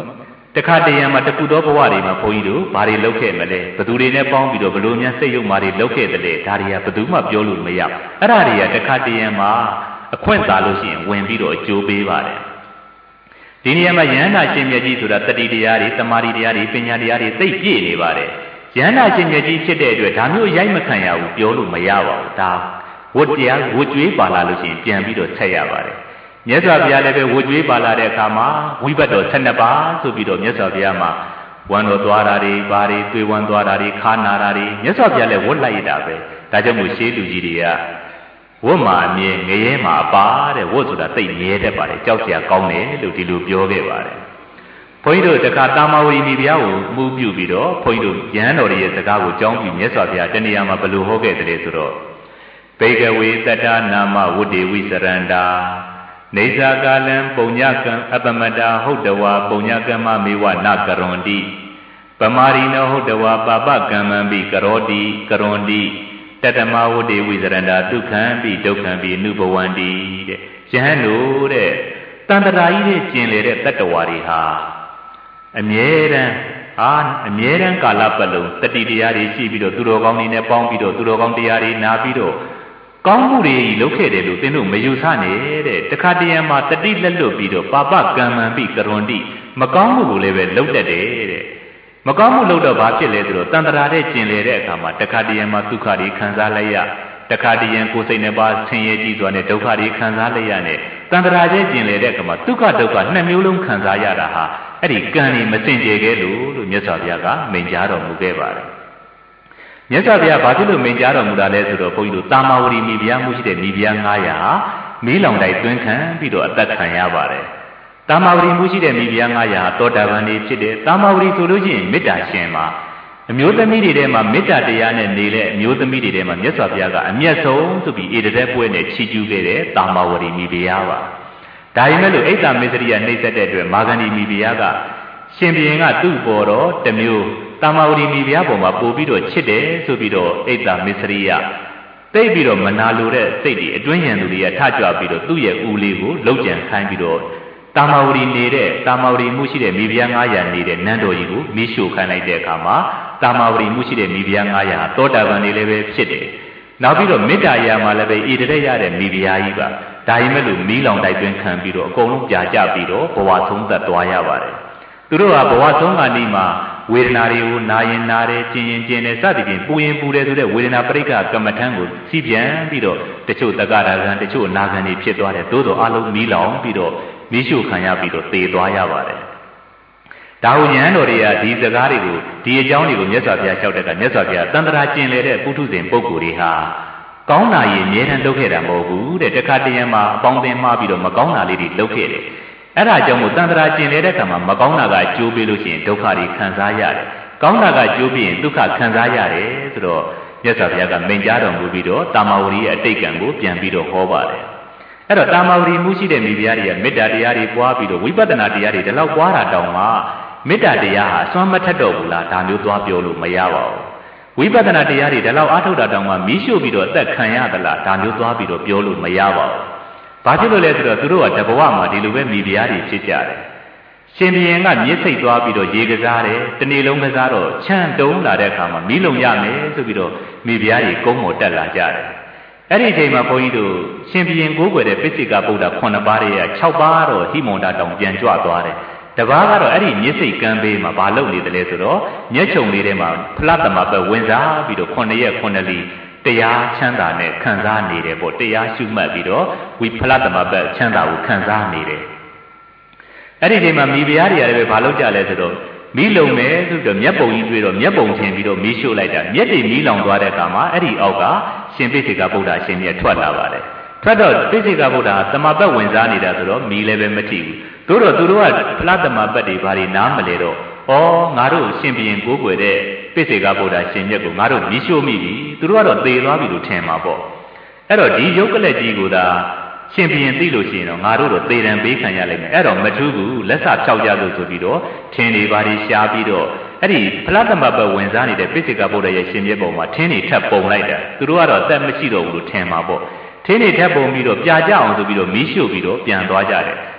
A: တခါတရံမှာတကူသောဘဝတွေမှာဘုန်းကြီးတို့ဘာတွေလုပ်ခဲ့မလဲဘသူတွေနဲ့ပေါင်းပြီးတော့ဘလို့များစိတ်ယုံမာတွေလုပ်ခဲ့တယ်လေဒါတွေကဘသူမှပြောလို့မရအဲ့ဒါတွေကတခါတရံမှာအခွင့်သာလို့ရှိရင်ဝင်ပြီးတော့အကျိုးပေးပါတယ်ဒီနေရာမှာယန္တာရှင်မြတ်ကြီးဆိုတာတတိတရားတွေတမာတိတရားတွေပညာတရားတွေသိပြည့်နေပါတယ်ယန္တာရှင်မြတ်ကြီးဖြစ်တဲ့အတွက်ဒါမျိုးရိုက်မခံရဘူးပြောလို့မရပါဘူးဒါဝတ်တရားဝတ်ကြွေးပါလာလို့ရှိရင်ပြန်ပြီးတော့ဆက်ရပါတယ်မြတ်စွာဘုရားလည်းပဲဝတ်ကြွေးပါလာတဲ့အခါမှာဝိဘတ်တော်12ပါးဆိုပြီးတော့မြတ်စွာဘုရားမှာဝမ်းတော်သွားတာတွေဘာတွေတွေ့ဝမ်းသွားတာတွေခါနာတာတွေမြတ်စွာဘုရားလည်းဝတ်လိုက်ရတာပဲဒါကြောင့်မို့ရှေးလူကြီးတွေကဝတ်မှာအမြဲငရဲမှာပါတဲ့ဝတ်ဆိုတာသိမြဲတတ်ပါတယ်ကြောက်စရာကောင်းတယ်လို့ဒီလိုပြောခဲ့ပါတယ်ဘုန်းကြီးတို့တခါတာမဝီမိဘုရားကိုမှုပြုပြီးတော့ဘုန်းကြီးတို့ယဟန်တော်ရဲ့စကားကိုကြောင်းပြီးမြတ်စွာဘုရားတဏှာမှာဘယ်လိုဟောခဲ့တယ်ဆိုတော့ဘေကဝေတတ္တနာမဝတ္တေဝိစရန္တာနေဇာကာလံပုံညကံအပမတာဟုတ်တဝါပုံညကမ္မမေဝနကရွန်တိပမာရိနောဟုတ်တဝါပါပကမ္မံပိကရောတိကရွန်တိတတမဝတ္တေဝိစရန္တာဒုက္ခံပိဒုက္ခံပိအနုဘဝန္တိတဲ့ယဟန်တို့တဲ့တန်တရာကြီးတဲ့ကျင်လေတဲ့တတ္တဝါတွေဟာအမြဲတမ်းကာလပတ်လုံးတတိတရားတွေရှိပြီးတော့သူတော်ကောင်းတွေနဲ့ပေါင်းပြီးတော့သူတော်ကောင်းတရားတွေနာပြီးတော့ကောင်းမှုတွေလုပ်ခဲ့တယ်လို့သင်တို့မယူဆနဲ့တဲ့တခါတရံမှာတတိလက်လွတ်ပြီးတော့ပါပကံမံပိကရွန်တိမကောင်းမှုကိုလည်းပဲလုပ်တတ်တယ်တဲ့မကောင်းမှုလုပ်တော့ဘာဖြစ်လဲဆိုတော့တန်တရာတဲ့ကျင်လေတဲ့အခါမှာတခါတရံမှာဒုက္ခတွေခံစားလိုက်ရတခါတရံကိုယ်စိတ်နှစ်ပါးဆင်းရဲကြည့်စွာနဲ့ဒုက္ခတွေခံစားလိုက်ရနဲ့တန်တရာတဲ့ကျင်လေတဲ့အခါမှာဒုက္ခနှစ်မျိုးလုံးခံစားရတာဟာအဲ့ဒီကံတွေမစင်ကြယ်ခဲ့လို့မြတ်စွာဘုရားကမိန့်ကြားတော်မူခဲ့ပါတယ်မြတ်စွာဘုရားဘာဖြစ်လို့မိန့်ကြားတော်မူတာလဲဆိုတော့ဘုန်းကြီးတို့တာမာဝတီမိဖုရားမှုရှိတဲ့မိဖုရား900မီးလောင်တိုက်သွင်းခံပြီးတော့အသက်ခံရပါတယ်တာမာဝတီမှုရှိတဲ့မိဖုရား900သောတာပန်တွေဖြစ်တယ်တာမာဝတီဆိုလို့ရှိရင်မေတ္တာရှင်မှာအမျိုးသမီးတွေထဲမှာမေတ္တာတရားနဲ့နေတဲ့အမျိုးသမီးတွေထဲမှာမြတ်စွာဘုရားကအမျက်ဆုံးဆိုပြီးဧတသက်ပွဲနဲ့ချီးကျူးခဲ့တဲ့တာမာဝတီမိဖုရားပါဒါပေမဲ့လို့အိတ်တာမစ္စရိယနှိမ့်ဆက်တဲ့အတွက်မာဂန္ဒီမိဖုရားကရှင်ဘုရင်ကသူ့ပေါ်တော့တမျိုးတာမာဝတီမိဖုရားပေါ်မှာပို့ပြီးတော့ချစ်တယ်ဆိုပြီးတော့အိတ်တာမစ္စရိယသိပြီးတော့မနာလိုတဲ့စိတ်တွေအတွင်းရန်သူတွေကထကြွပြီးတော့သူ့ရဲ့ဦးလေးကိုလှုပ်ကြံခိုင်းပြီးတော့တာမာဝတီမှုရှိတဲ့မိဖုရား900နေတဲ့နန်းတော်ကြီးကိုမိရှို့ခိုင်းလိုက်တဲ့အခါမှာတာမာဝတီမှုရှိတဲ့မိဖုရား900သောတာပန်တွေလည်းပဲဖြစ်တယ်နောက်ပြီးတော့မေတ္တာရာမှာလည်းပဲဣတရက်ရတဲ့မိဖုရားကြီးပါဒါပေမဲ့လို့မီးလောင်တိုက်သွင်းခံပြီးတော့အကုန်လုံးပြာကျပြီးတော့ဘဝဆုံးသက်သွားရပါတယ်သူတို့ကဘဝဆုံးခါနီးမှာဝေဒနာတွေကိုနာရင်နာတယ်ကျင်ရင်ကျင်တယ်စသဖြင့်ပူရင်ပူတယ်ဆိုတဲ့ဝေဒနာပရိက္ခကမ္မထံကိုစီးပြန်ပြီးတော့တချို့တက္ကရာကံတချို့နာဂံတွေဖြစ်သွားတယ်သို့တော်အလုံးမီးလောင်ပြီးတော့မီးရှို့ခံရပြီးတော့သေသွားရပါတယ်ဒါဟုဉာဏ်တော်တွေကဒီစကားတွေကိုဒီအကြောင်းတွေကိုမြတ်စွာဘုရားလျှောက်တဲ့ကမြတ်စွာဘုရားတန်တရာကျင်လေတဲ့ပုထုဇဉ်ပုဂ္ဂိုလ်တွေဟာကောင်းတာကြီးအမြဲတမ်းလုပ်ခဲ့တာမဟုတ်ဘူးတဲ့တခါတရံမှာအပေါင်းအသင်းမှားပြီးတော့မကောင်းတာလေးတွေလုပ်ခဲ့တယ်အဲ့ဒါကြောင့်မို့တန်တရာကျင်လေတဲ့ခါမှာမကောင်းတာကကျိုးပေးလို့ရှိရင်ဒုက္ခတွေခံစားရတယ်ကောင်းတာကကျိုးပြီးရင်ဒုက္ခခံစားရတယ်ဆိုတော့မြတ်စွာဘုရားကမိန့်ကြားတော်မူပြီးတော့တာမာဝတီရဲ့အတိတ်ကံကိုပြန်ပြီးတော့ဟောပါတယ်အဲ့တော့တာမာဝတီမှုရှိတဲ့မိဖုရားတွေကမေတ္တာတရားတွေပွားပြီးတော့ဝိပဿနာတရားတွေဒီလောက်ပွားတာတောင်မှမေတ္တာတရားဟာစွမ်းမထက်တော့ဘူးလားဒါမျိုးသွားပြောလို့မရပါဘူးဝိပဿနာတရားတွေဒီလောက်အားထုတ်တာတောင်မှမီးရှို့ပြီးတော့အသက်ခံရသလားဒါမျိုးသွားပြီးတော့ပြောလို့မရပါဘူးဘာဖြစ်လို့လဲဆိုတော့သူတို့ကတဘဝမှာဒီလိုပဲမိဖုရားတွေဖြစ်ကြတယ်ရှင်ဘုရင်ကမြစ်စိတ်သွားပြီးတော့ရေကစားတယ်တနေ့လုံးကစားတော့ချမ်းတုံးလာတဲ့အခါမှာမီးလုံရမယ်ဆိုပြီးတော့မိဖုရားတွေကုန်းပေါ်တက်လာကြတယ်အဲ့ဒီအချိန်မှာဘုန်းကြီးတို့ရှင်ဘုရင်ကိုးကွယ်တဲ့ပိစိကဗုဒ္ဓ9ပါးရဲ့6ပါးတော့ဟိမွန်တာတောင်ပြန်ကြွသွားတယ်တပါးကတော့အဲ့ဒီမြစ်စိတ်ကမ်းဘေးမှာဘာလုပ်နေတယ်လဲဆိုတော့မျက်ချုံလေးထဲမှာဖလားတမပဲဝင်စားပြီးတော့9ရက်9လီတရားချမ်းသာနဲ့ခံစားနေတယ်ပေါ့တရားရှုမှတ်ပြီးတော့ဝိဖလားတမပဲချမ်းသာကိုခံစားနေတယ်အဲ့ဒီအချိန်မှာမိဖုရားတွေကလည်းပဲဘာလုပ်ကြလဲဆိုတော့မီးလုံမယ်ဆိုတော့မျက်ပုံကြီးတွေ့တော့မျက်ပုံချင်းပြီးတော့မီးရှို့လိုက်တာမျက်တွေမီးလောင်သွားတဲ့အခါမှာအဲ့ဒီအောက်ကရှင်ပိစိကဗုဒ္ဓရှင်ကြီးထွက်လာပါတယ်ထွက်တော့ပိစိကဗုဒ္ဓတမပတ်ဝင်စားနေတာဆိုတော့မီးလည်းပဲမထိဘူးသို့တော့သူတို့ကဖလားတမပတ်တွေဘာတွေနားမလဲတော့ငါတို့ရှင်ဘုရင်ကိုးကွယ်တဲ့ပိစိကဗုဒ္ဓရှင်မြတ်ကိုငါတို့မီးရှို့မိပြီသူတို့ကတော့သေသွားပြီလို့ထင်မှာပေါ့အဲ့တော့ဒီရုပ်ကလက်ကြီးကိုသာရှင်ဘုရင်သိလို့ရှိရင်တော့ငါတို့တော့သေတံပေးခံရလိမ့်မယ်အဲ့တော့မထူးဘူးလက်စဖြောက်ကြလို့ဆိုပြီးတော့ထင်းတွေဘာတွေရှားပြီးတော့အဲ့ဒီဖလားတမပတ်ဝင်စားနေတဲ့ပိစိကဗုဒ္ဓရဲ့ရှင်မြတ်ပုံမှာထင်းတွေထပ်ပုံလိုက်တာသူတို့ကတော့အသက်မရှိတော့ဘူးလို့ထင်မှာပေါ့ထင်းတွေထပ်ပုံပြီးတော့ပြာကြအောင်ဆိုပြီးတော့မီးရှို့ပြီးတော့ပြန်သွားကြတယ်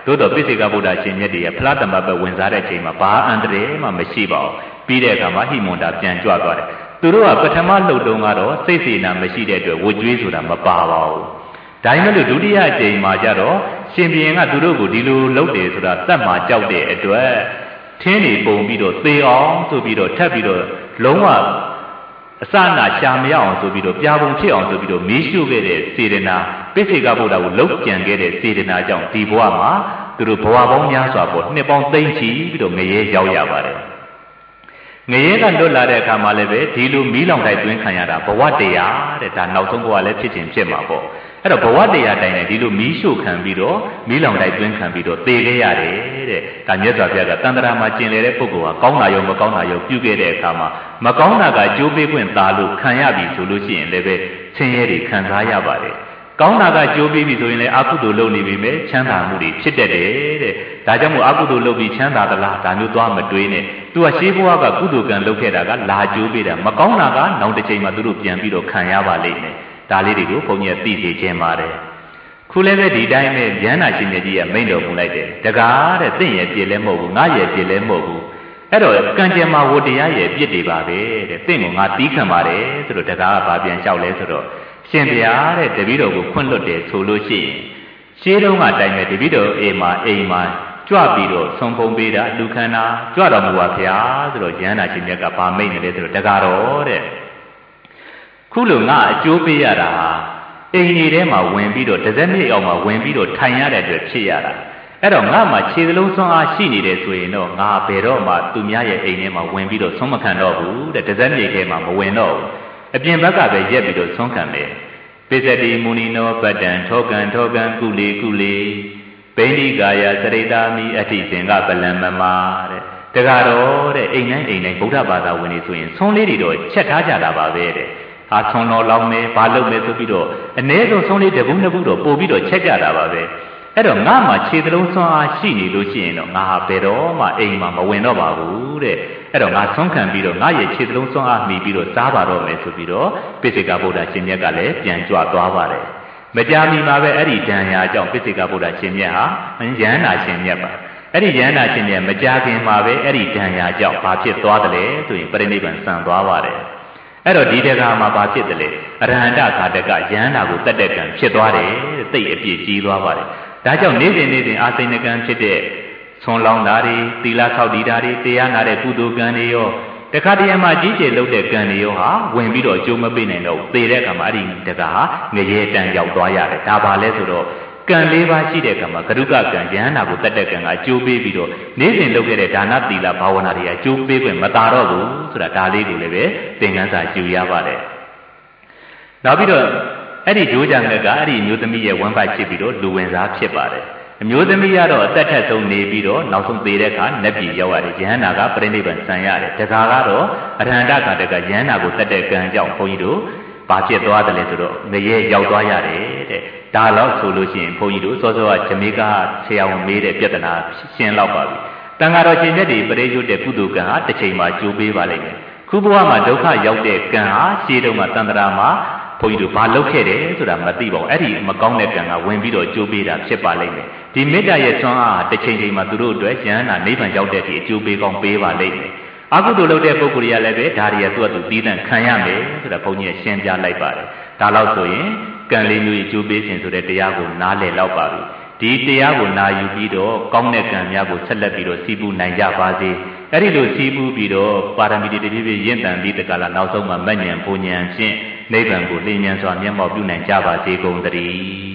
A: သို့တော့ပိစိကဗုဒ္ဓရှင်မြတ်တွေဖလားတမဘဝင်စားတဲ့အချိန်မှာဘာအန္တရာယ်မှမရှိပါဘူးပြီးတဲ့အခါမှာဟိမွန်တာပြန်ကြွသွားတယ်သူတို့ကပထမလှုပ်တုံးကတော့စိတ်စေနာမရှိတဲ့အတွက်ဝတ်ကြွေးဆိုတာမပါပါဘူးဒါပေမဲ့လို့ဒုတိယအကြိမ်မှာကျတော့ရှင်ဘုရင်ကသူတို့ကိုဒီလိုလုပ်တယ်ဆိုတာတတ်မှကြောက်တဲ့အတွက်ထင်းနေပုံပြီးတော့သေအောင်ဆိုပြီးတော့ထပ်ပြီးတော့လုံးဝအစနာရှာမရအောင်ဆိုပြီးတော့ပြာပုံဖြစ်အောင်ဆိုပြီးတော့မီးရှို့ခဲ့တဲ့စေတနာပိစိကဗုဒ္ဓကိုလှုပ်ကြံခဲ့တဲ့စေတနာကြောင့်ဒီဘဝမှာသူတို့ဘဝပေါင်းများစွာပေါ်နှစ်ပေါင်းသိမ့်ချီပြီးတော့ငရဲရောက်ရပါတယ်ငရဲကလွတ်လာတဲ့အခါမှာလည်းပဲဒီလိုမီးလောင်တိုက်သွင်းခံရတာဘဝတရားတဲ့ဒါနောက်ဆုံးဘဝလည်းဖြစ်ခြင်းဖြစ်မှာပေါ့အဲ့တော့ဘဝတရားတိုင်းနဲ့ဒီလိုမီးရှို့ခံပြီးတော့မီးလောင်တိုက်သွင်းခံပြီးတော့သေခဲ့ရတယ်တဲ့ဒါမြတ်စွာဘုရားကတန်တရာမှာကျင်လည်တဲ့ပုဂ္ဂိုလ်ဟာကောင်းတာရောမကောင်းတာရောပြုခဲ့တဲ့အခါမှာမကောင်းတာကကြိုးပေးခွင့်သားလို့ခံရပြီဆိုလို့ရှိရင်လည်းပဲဆင်းရဲတွေခံစားရပါတယ်ကောင်းတာကကြိုးပေးပြီဆိုရင်လည်းအကုသိုလ်လုပ်နေပြီမဲ့ချမ်းသာမှုတွေဖြစ်တတ်တယ်တဲ့ဒါကြောင့်မို့အကုသိုလ်လုပ်ပြီးချမ်းသာသလားဒါမျိုးသွားမတွေးနဲ့သူကရှေးဘဝကကုသိုလ်ကံလုပ်ခဲ့တာကလာကြိုးပေးတာမကောင်းတာကနောက်တစ်ချိန်မှသူတို့ပြန်ပြီးတော့ခံရပါလိမ့်မယ်ဒါလေးတွေကိုဘုန်းကြီးကသိစေခြင်းပါတယ်ခုလည်းပဲဒီတိုင်းပဲဉာဏ်နာရှင်မြတ်ကြီးကမိန့်တော်မူလိုက်တယ်တကားတဲ့သင်ရဲ့ပြည့်လည်းမဟုတ်ဘူးငါရဲ့ပြည့်လည်းမဟုတ်ဘူးအဲ့တော့ကံကြမ္မာဝတ္တရားရဲ့ပြည့်တွေပါပဲတဲ့သင်ကငါတီးခံပါတယ်ဆိုတော့တကားကဘာပြန်လျှောက်လဲဆိုတော့ရှင်ဗျာတဲ့တပည့်တော်ကိုခွင့်လွတ်တယ်ဆိုလို့ရှိရင်ရှေးတုန်းကတိုင်းပဲတပည့်တော်အိမ်မှာကြွပြီးတော့ဆုံးဖုံးပေးတာလူခန္ဓာကြွတော်မူပါဗျာဆိုတော့ဉာဏ်နာရှင်မြတ်ကဘာမိန့်နေလဲဆိုတော့တကားတော်တဲ့ခုလိုငါအကျိုးပေးရတာဟာအိမ်ကြီးထဲမှာဝင်ပြီးတော့တစ်စက်မြေအောင်မှာဝင်ပြီးတော့ထိုင်ရတဲ့အတွက်ဖြစ်ရတာအဲ့တော့ငါမှခြေစလုံးဆွမ်းအားရှိနေတယ်ဆိုရင်တော့ငါဘယ်တော့မှသူများရဲ့အိမ်ထဲမှာဝင်ပြီးတော့ဆုံးမခံတော့ဘူးတဲ့တစ်စက်မြေထဲမှာမဝင်တော့ဘူးအပြင်ဘက်ကပဲရက်ပြီးတော့ဆုံးခံမယ်ပိစတိမူနီနောပတ္တံထောကံကုလေဗိန္ဒီကာယစရိတာမိအဋ္ဌိစင်္ဂပလံမမတဲ့တကားတော့တဲ့အိမ်တိုင်းဗုဒ္ဓဘာသာဝင်နေဆိုရင်ဆုံးလေးတွေတော့ချက်ထားကြတာပါပဲတဲ့ဟာဆုံးတော်လောင်းမယ်ဘာလုပ်မယ်ဆိုပြီးတော့အ ਨੇ ဆုံးဆုံးလေးတစ်ခုနှစ်ခုတော့ပို့ပြီးတော့ချက်ကြတာပါပဲအဲ့တော့ငါမှခြေသလုံးဆွမ်းအားရှိနေလို့ရှိရင်တော့ငါဟာဘယ်တော့မှအိမ်မှာမဝင်တော့ပါဘူးတဲ့အဲ့တော့ငါဆုံးခံပြီးတော့ငါရဲ့ခြေသလုံးဆွမ်းအားမိပြီးတော့စားပါတော့မယ်ဆိုပြီးတော့ပိစိကဗုဒ္ဓရှင်မြတ်ကလည်းပြန်ကြွသွားပါတယ်မကြာမီမှာပဲအဲ့ဒီဒဏ်ရာကြောင့်ပိစိကဗုဒ္ဓရှင်မြတ်ဟာယန္နာရှင်မြတ်ပါအဲ့ဒီယန္နာရှင်မြတ်မကြာခင်မှာပဲအဲ့ဒီဒဏ်ရာကြောင့်ဘာဖြစ်သွားတယ်လဲဆိုရင်ပရိနိဗ္ဗာန်ဆံသွားပါတယ်အဲ့တော့ဒီတက္ကမှာဘာဖြစ်တယ်လဲအရဟန္တခါတကယန္နာကိုတတ်တဲ့ကံဖြစ်သွားတယ်သိအပြည့်ကြီးသွားပါတယ်ဒါကြောင့်နေ့စဉ်အာစိဏကံဖြစ်တဲ့ဆွန်လောင်းတာတွေသီလဆောက်တည်တာတွေတရားနာတဲ့ကုသိုလ်ကံတွေရောတခါတည်းမှာကြီးကျယ်လုပ်တဲ့ကံတွေရောဟာဝင်ပြီးတော့အကျိုးမပေးနိုင်တော့သေတဲ့အခါမှာအဲ့ဒီတက္ကဟာငရေတန်ရောက်သွားရတယ်ဒါပါလဲဆိုတော့ကံ၄ပါးရှိတဲ့ကံမှာကရုကကံယန္နာကိုတတ်တဲ့ကံကအကျိုးပေးပြီးတော့နေ့စဉ်လုပ်ခဲ့တဲ့ဒါနသီလဘာဝနာတွေအကျိုးပေးခွင့်မသာတော့ဘူးဆိုတာဒါလေးကိုလည်းပဲသင်ခန်းစာယူရပါတယ်နောက်ပြီးတော့အဲ့ဒီဂျိုးကြံကအဲ့ဒီမျိုးသမီးရဲ့ဝမ်းပိုက်ဖြစ်ပြီးတော့လူဝင်စားဖြစ်ပါတယ်အမျိုးသမီးကတော့အသက်ထက်ဆုံးနေပြီးတော့နောက်ဆုံးသေတဲ့အခါနတ်ပြည်ရောက်ရတယ်ယဟန္တာကပြိဋိဘံဆံရတယ်တခါကတော့အရဟန္တခါတကယဟန္တာကိုတတ်တဲ့ကံကြောင့်ဘုန်းကြီးတို့ဘာဖြစ်သွားတယ်လဲဆိုတော့ငရဲရောက်သွားရတယ်တဲ့ဒါတော့ဆိုလို့ရှိရင်ဘုန်းကြီးတို့စောစောကဂျမေကာဆရာဝန်မေးတဲ့ပြဿနာရှင်းလောက်ပါပြီတန်ဃာတော်ရှင်မြတ်တွေပရိယုတ်တဲ့ကုသိုလ်ကံဟာတစ်ချိန်မှာကျိုးပေးပါလိမ့်မယ်ခုဘဝမှာဒုက္ခရောက်တဲ့ကံဟာရှင်းတုန်းကတန်တရာမှာဘုန်းကြီးတို့ဘာလုပ်ခဲ့တယ်ဆိုတာမသိပါဘူးအဲ့ဒီမကောင်းတဲ့ကံကဝင်ပြီးတော့ကျိုးပေးတာဖြစ်ပါလိမ့်မယ်ဒီမေတ္တာရဲ့ဆွမ်းအားတစ်ချိန်ချိန်မှာသူတို့အတွက်ယန္နာနိဗ္ဗာန်ရောက်တဲ့အထိအကျိုးပေးကောင်းပေးပါလိမ့်မယ်အကုသိုလ်လုပ်တဲ့ပုဂ္ဂိုလ်တွေကလည်းပဲဒါရီရသူ့အတူတည်တံ့ခံရမယ်ဆိုတာဘုန်းကြီးရှင်းပြလိုက်ပါတယ်ဒါတော့ဆိုရင်ကံလေးမျိုးအကျိုးပေးခြင်းဆိုတဲ့တရားကိုနားလည်လောက်ပါပြီဒီတရားကိုနာယူပြီးတော့ကောင်းတဲ့ကံများကိုဆက်လက်ပြီးတော့စီးပူးနိုင်ကြပါစေအဲ့ဒီလိုစီးပူးပြီးတော့ပါရမီတွေတပြည့်ပြည့်ရင့်တန်ပြီးတကလာနောက်ဆုံးမှာမဉ္ဇဉ်ပူဉ္ဇဉ်ဖြင့်နိဗ္ဗာန်ကိုလင်းမြန်စွာမျက်မှောက်ပြုနိုင်ကြပါစေကုန်သတည်း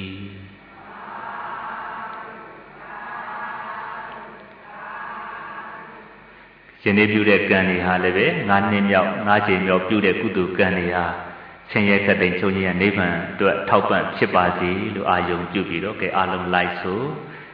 A: ရှင်နေပြုတဲ့ကံတွေဟာလည်းပဲ9 နှစ်မြောက်9 ချိန်မြောက်ပြုတဲ့ကုသိုလ်ကံတွေဟာဆင်းရဲခတ်သိမ်းချုပ်ငြိမ်းရနိဗ္ဗာန်အတွက်ထောက်ပံ့ဖြစ်ပါစေလို့အာယုံပြုပြီးတော့ကဲအားလုံးလိုက်ဆို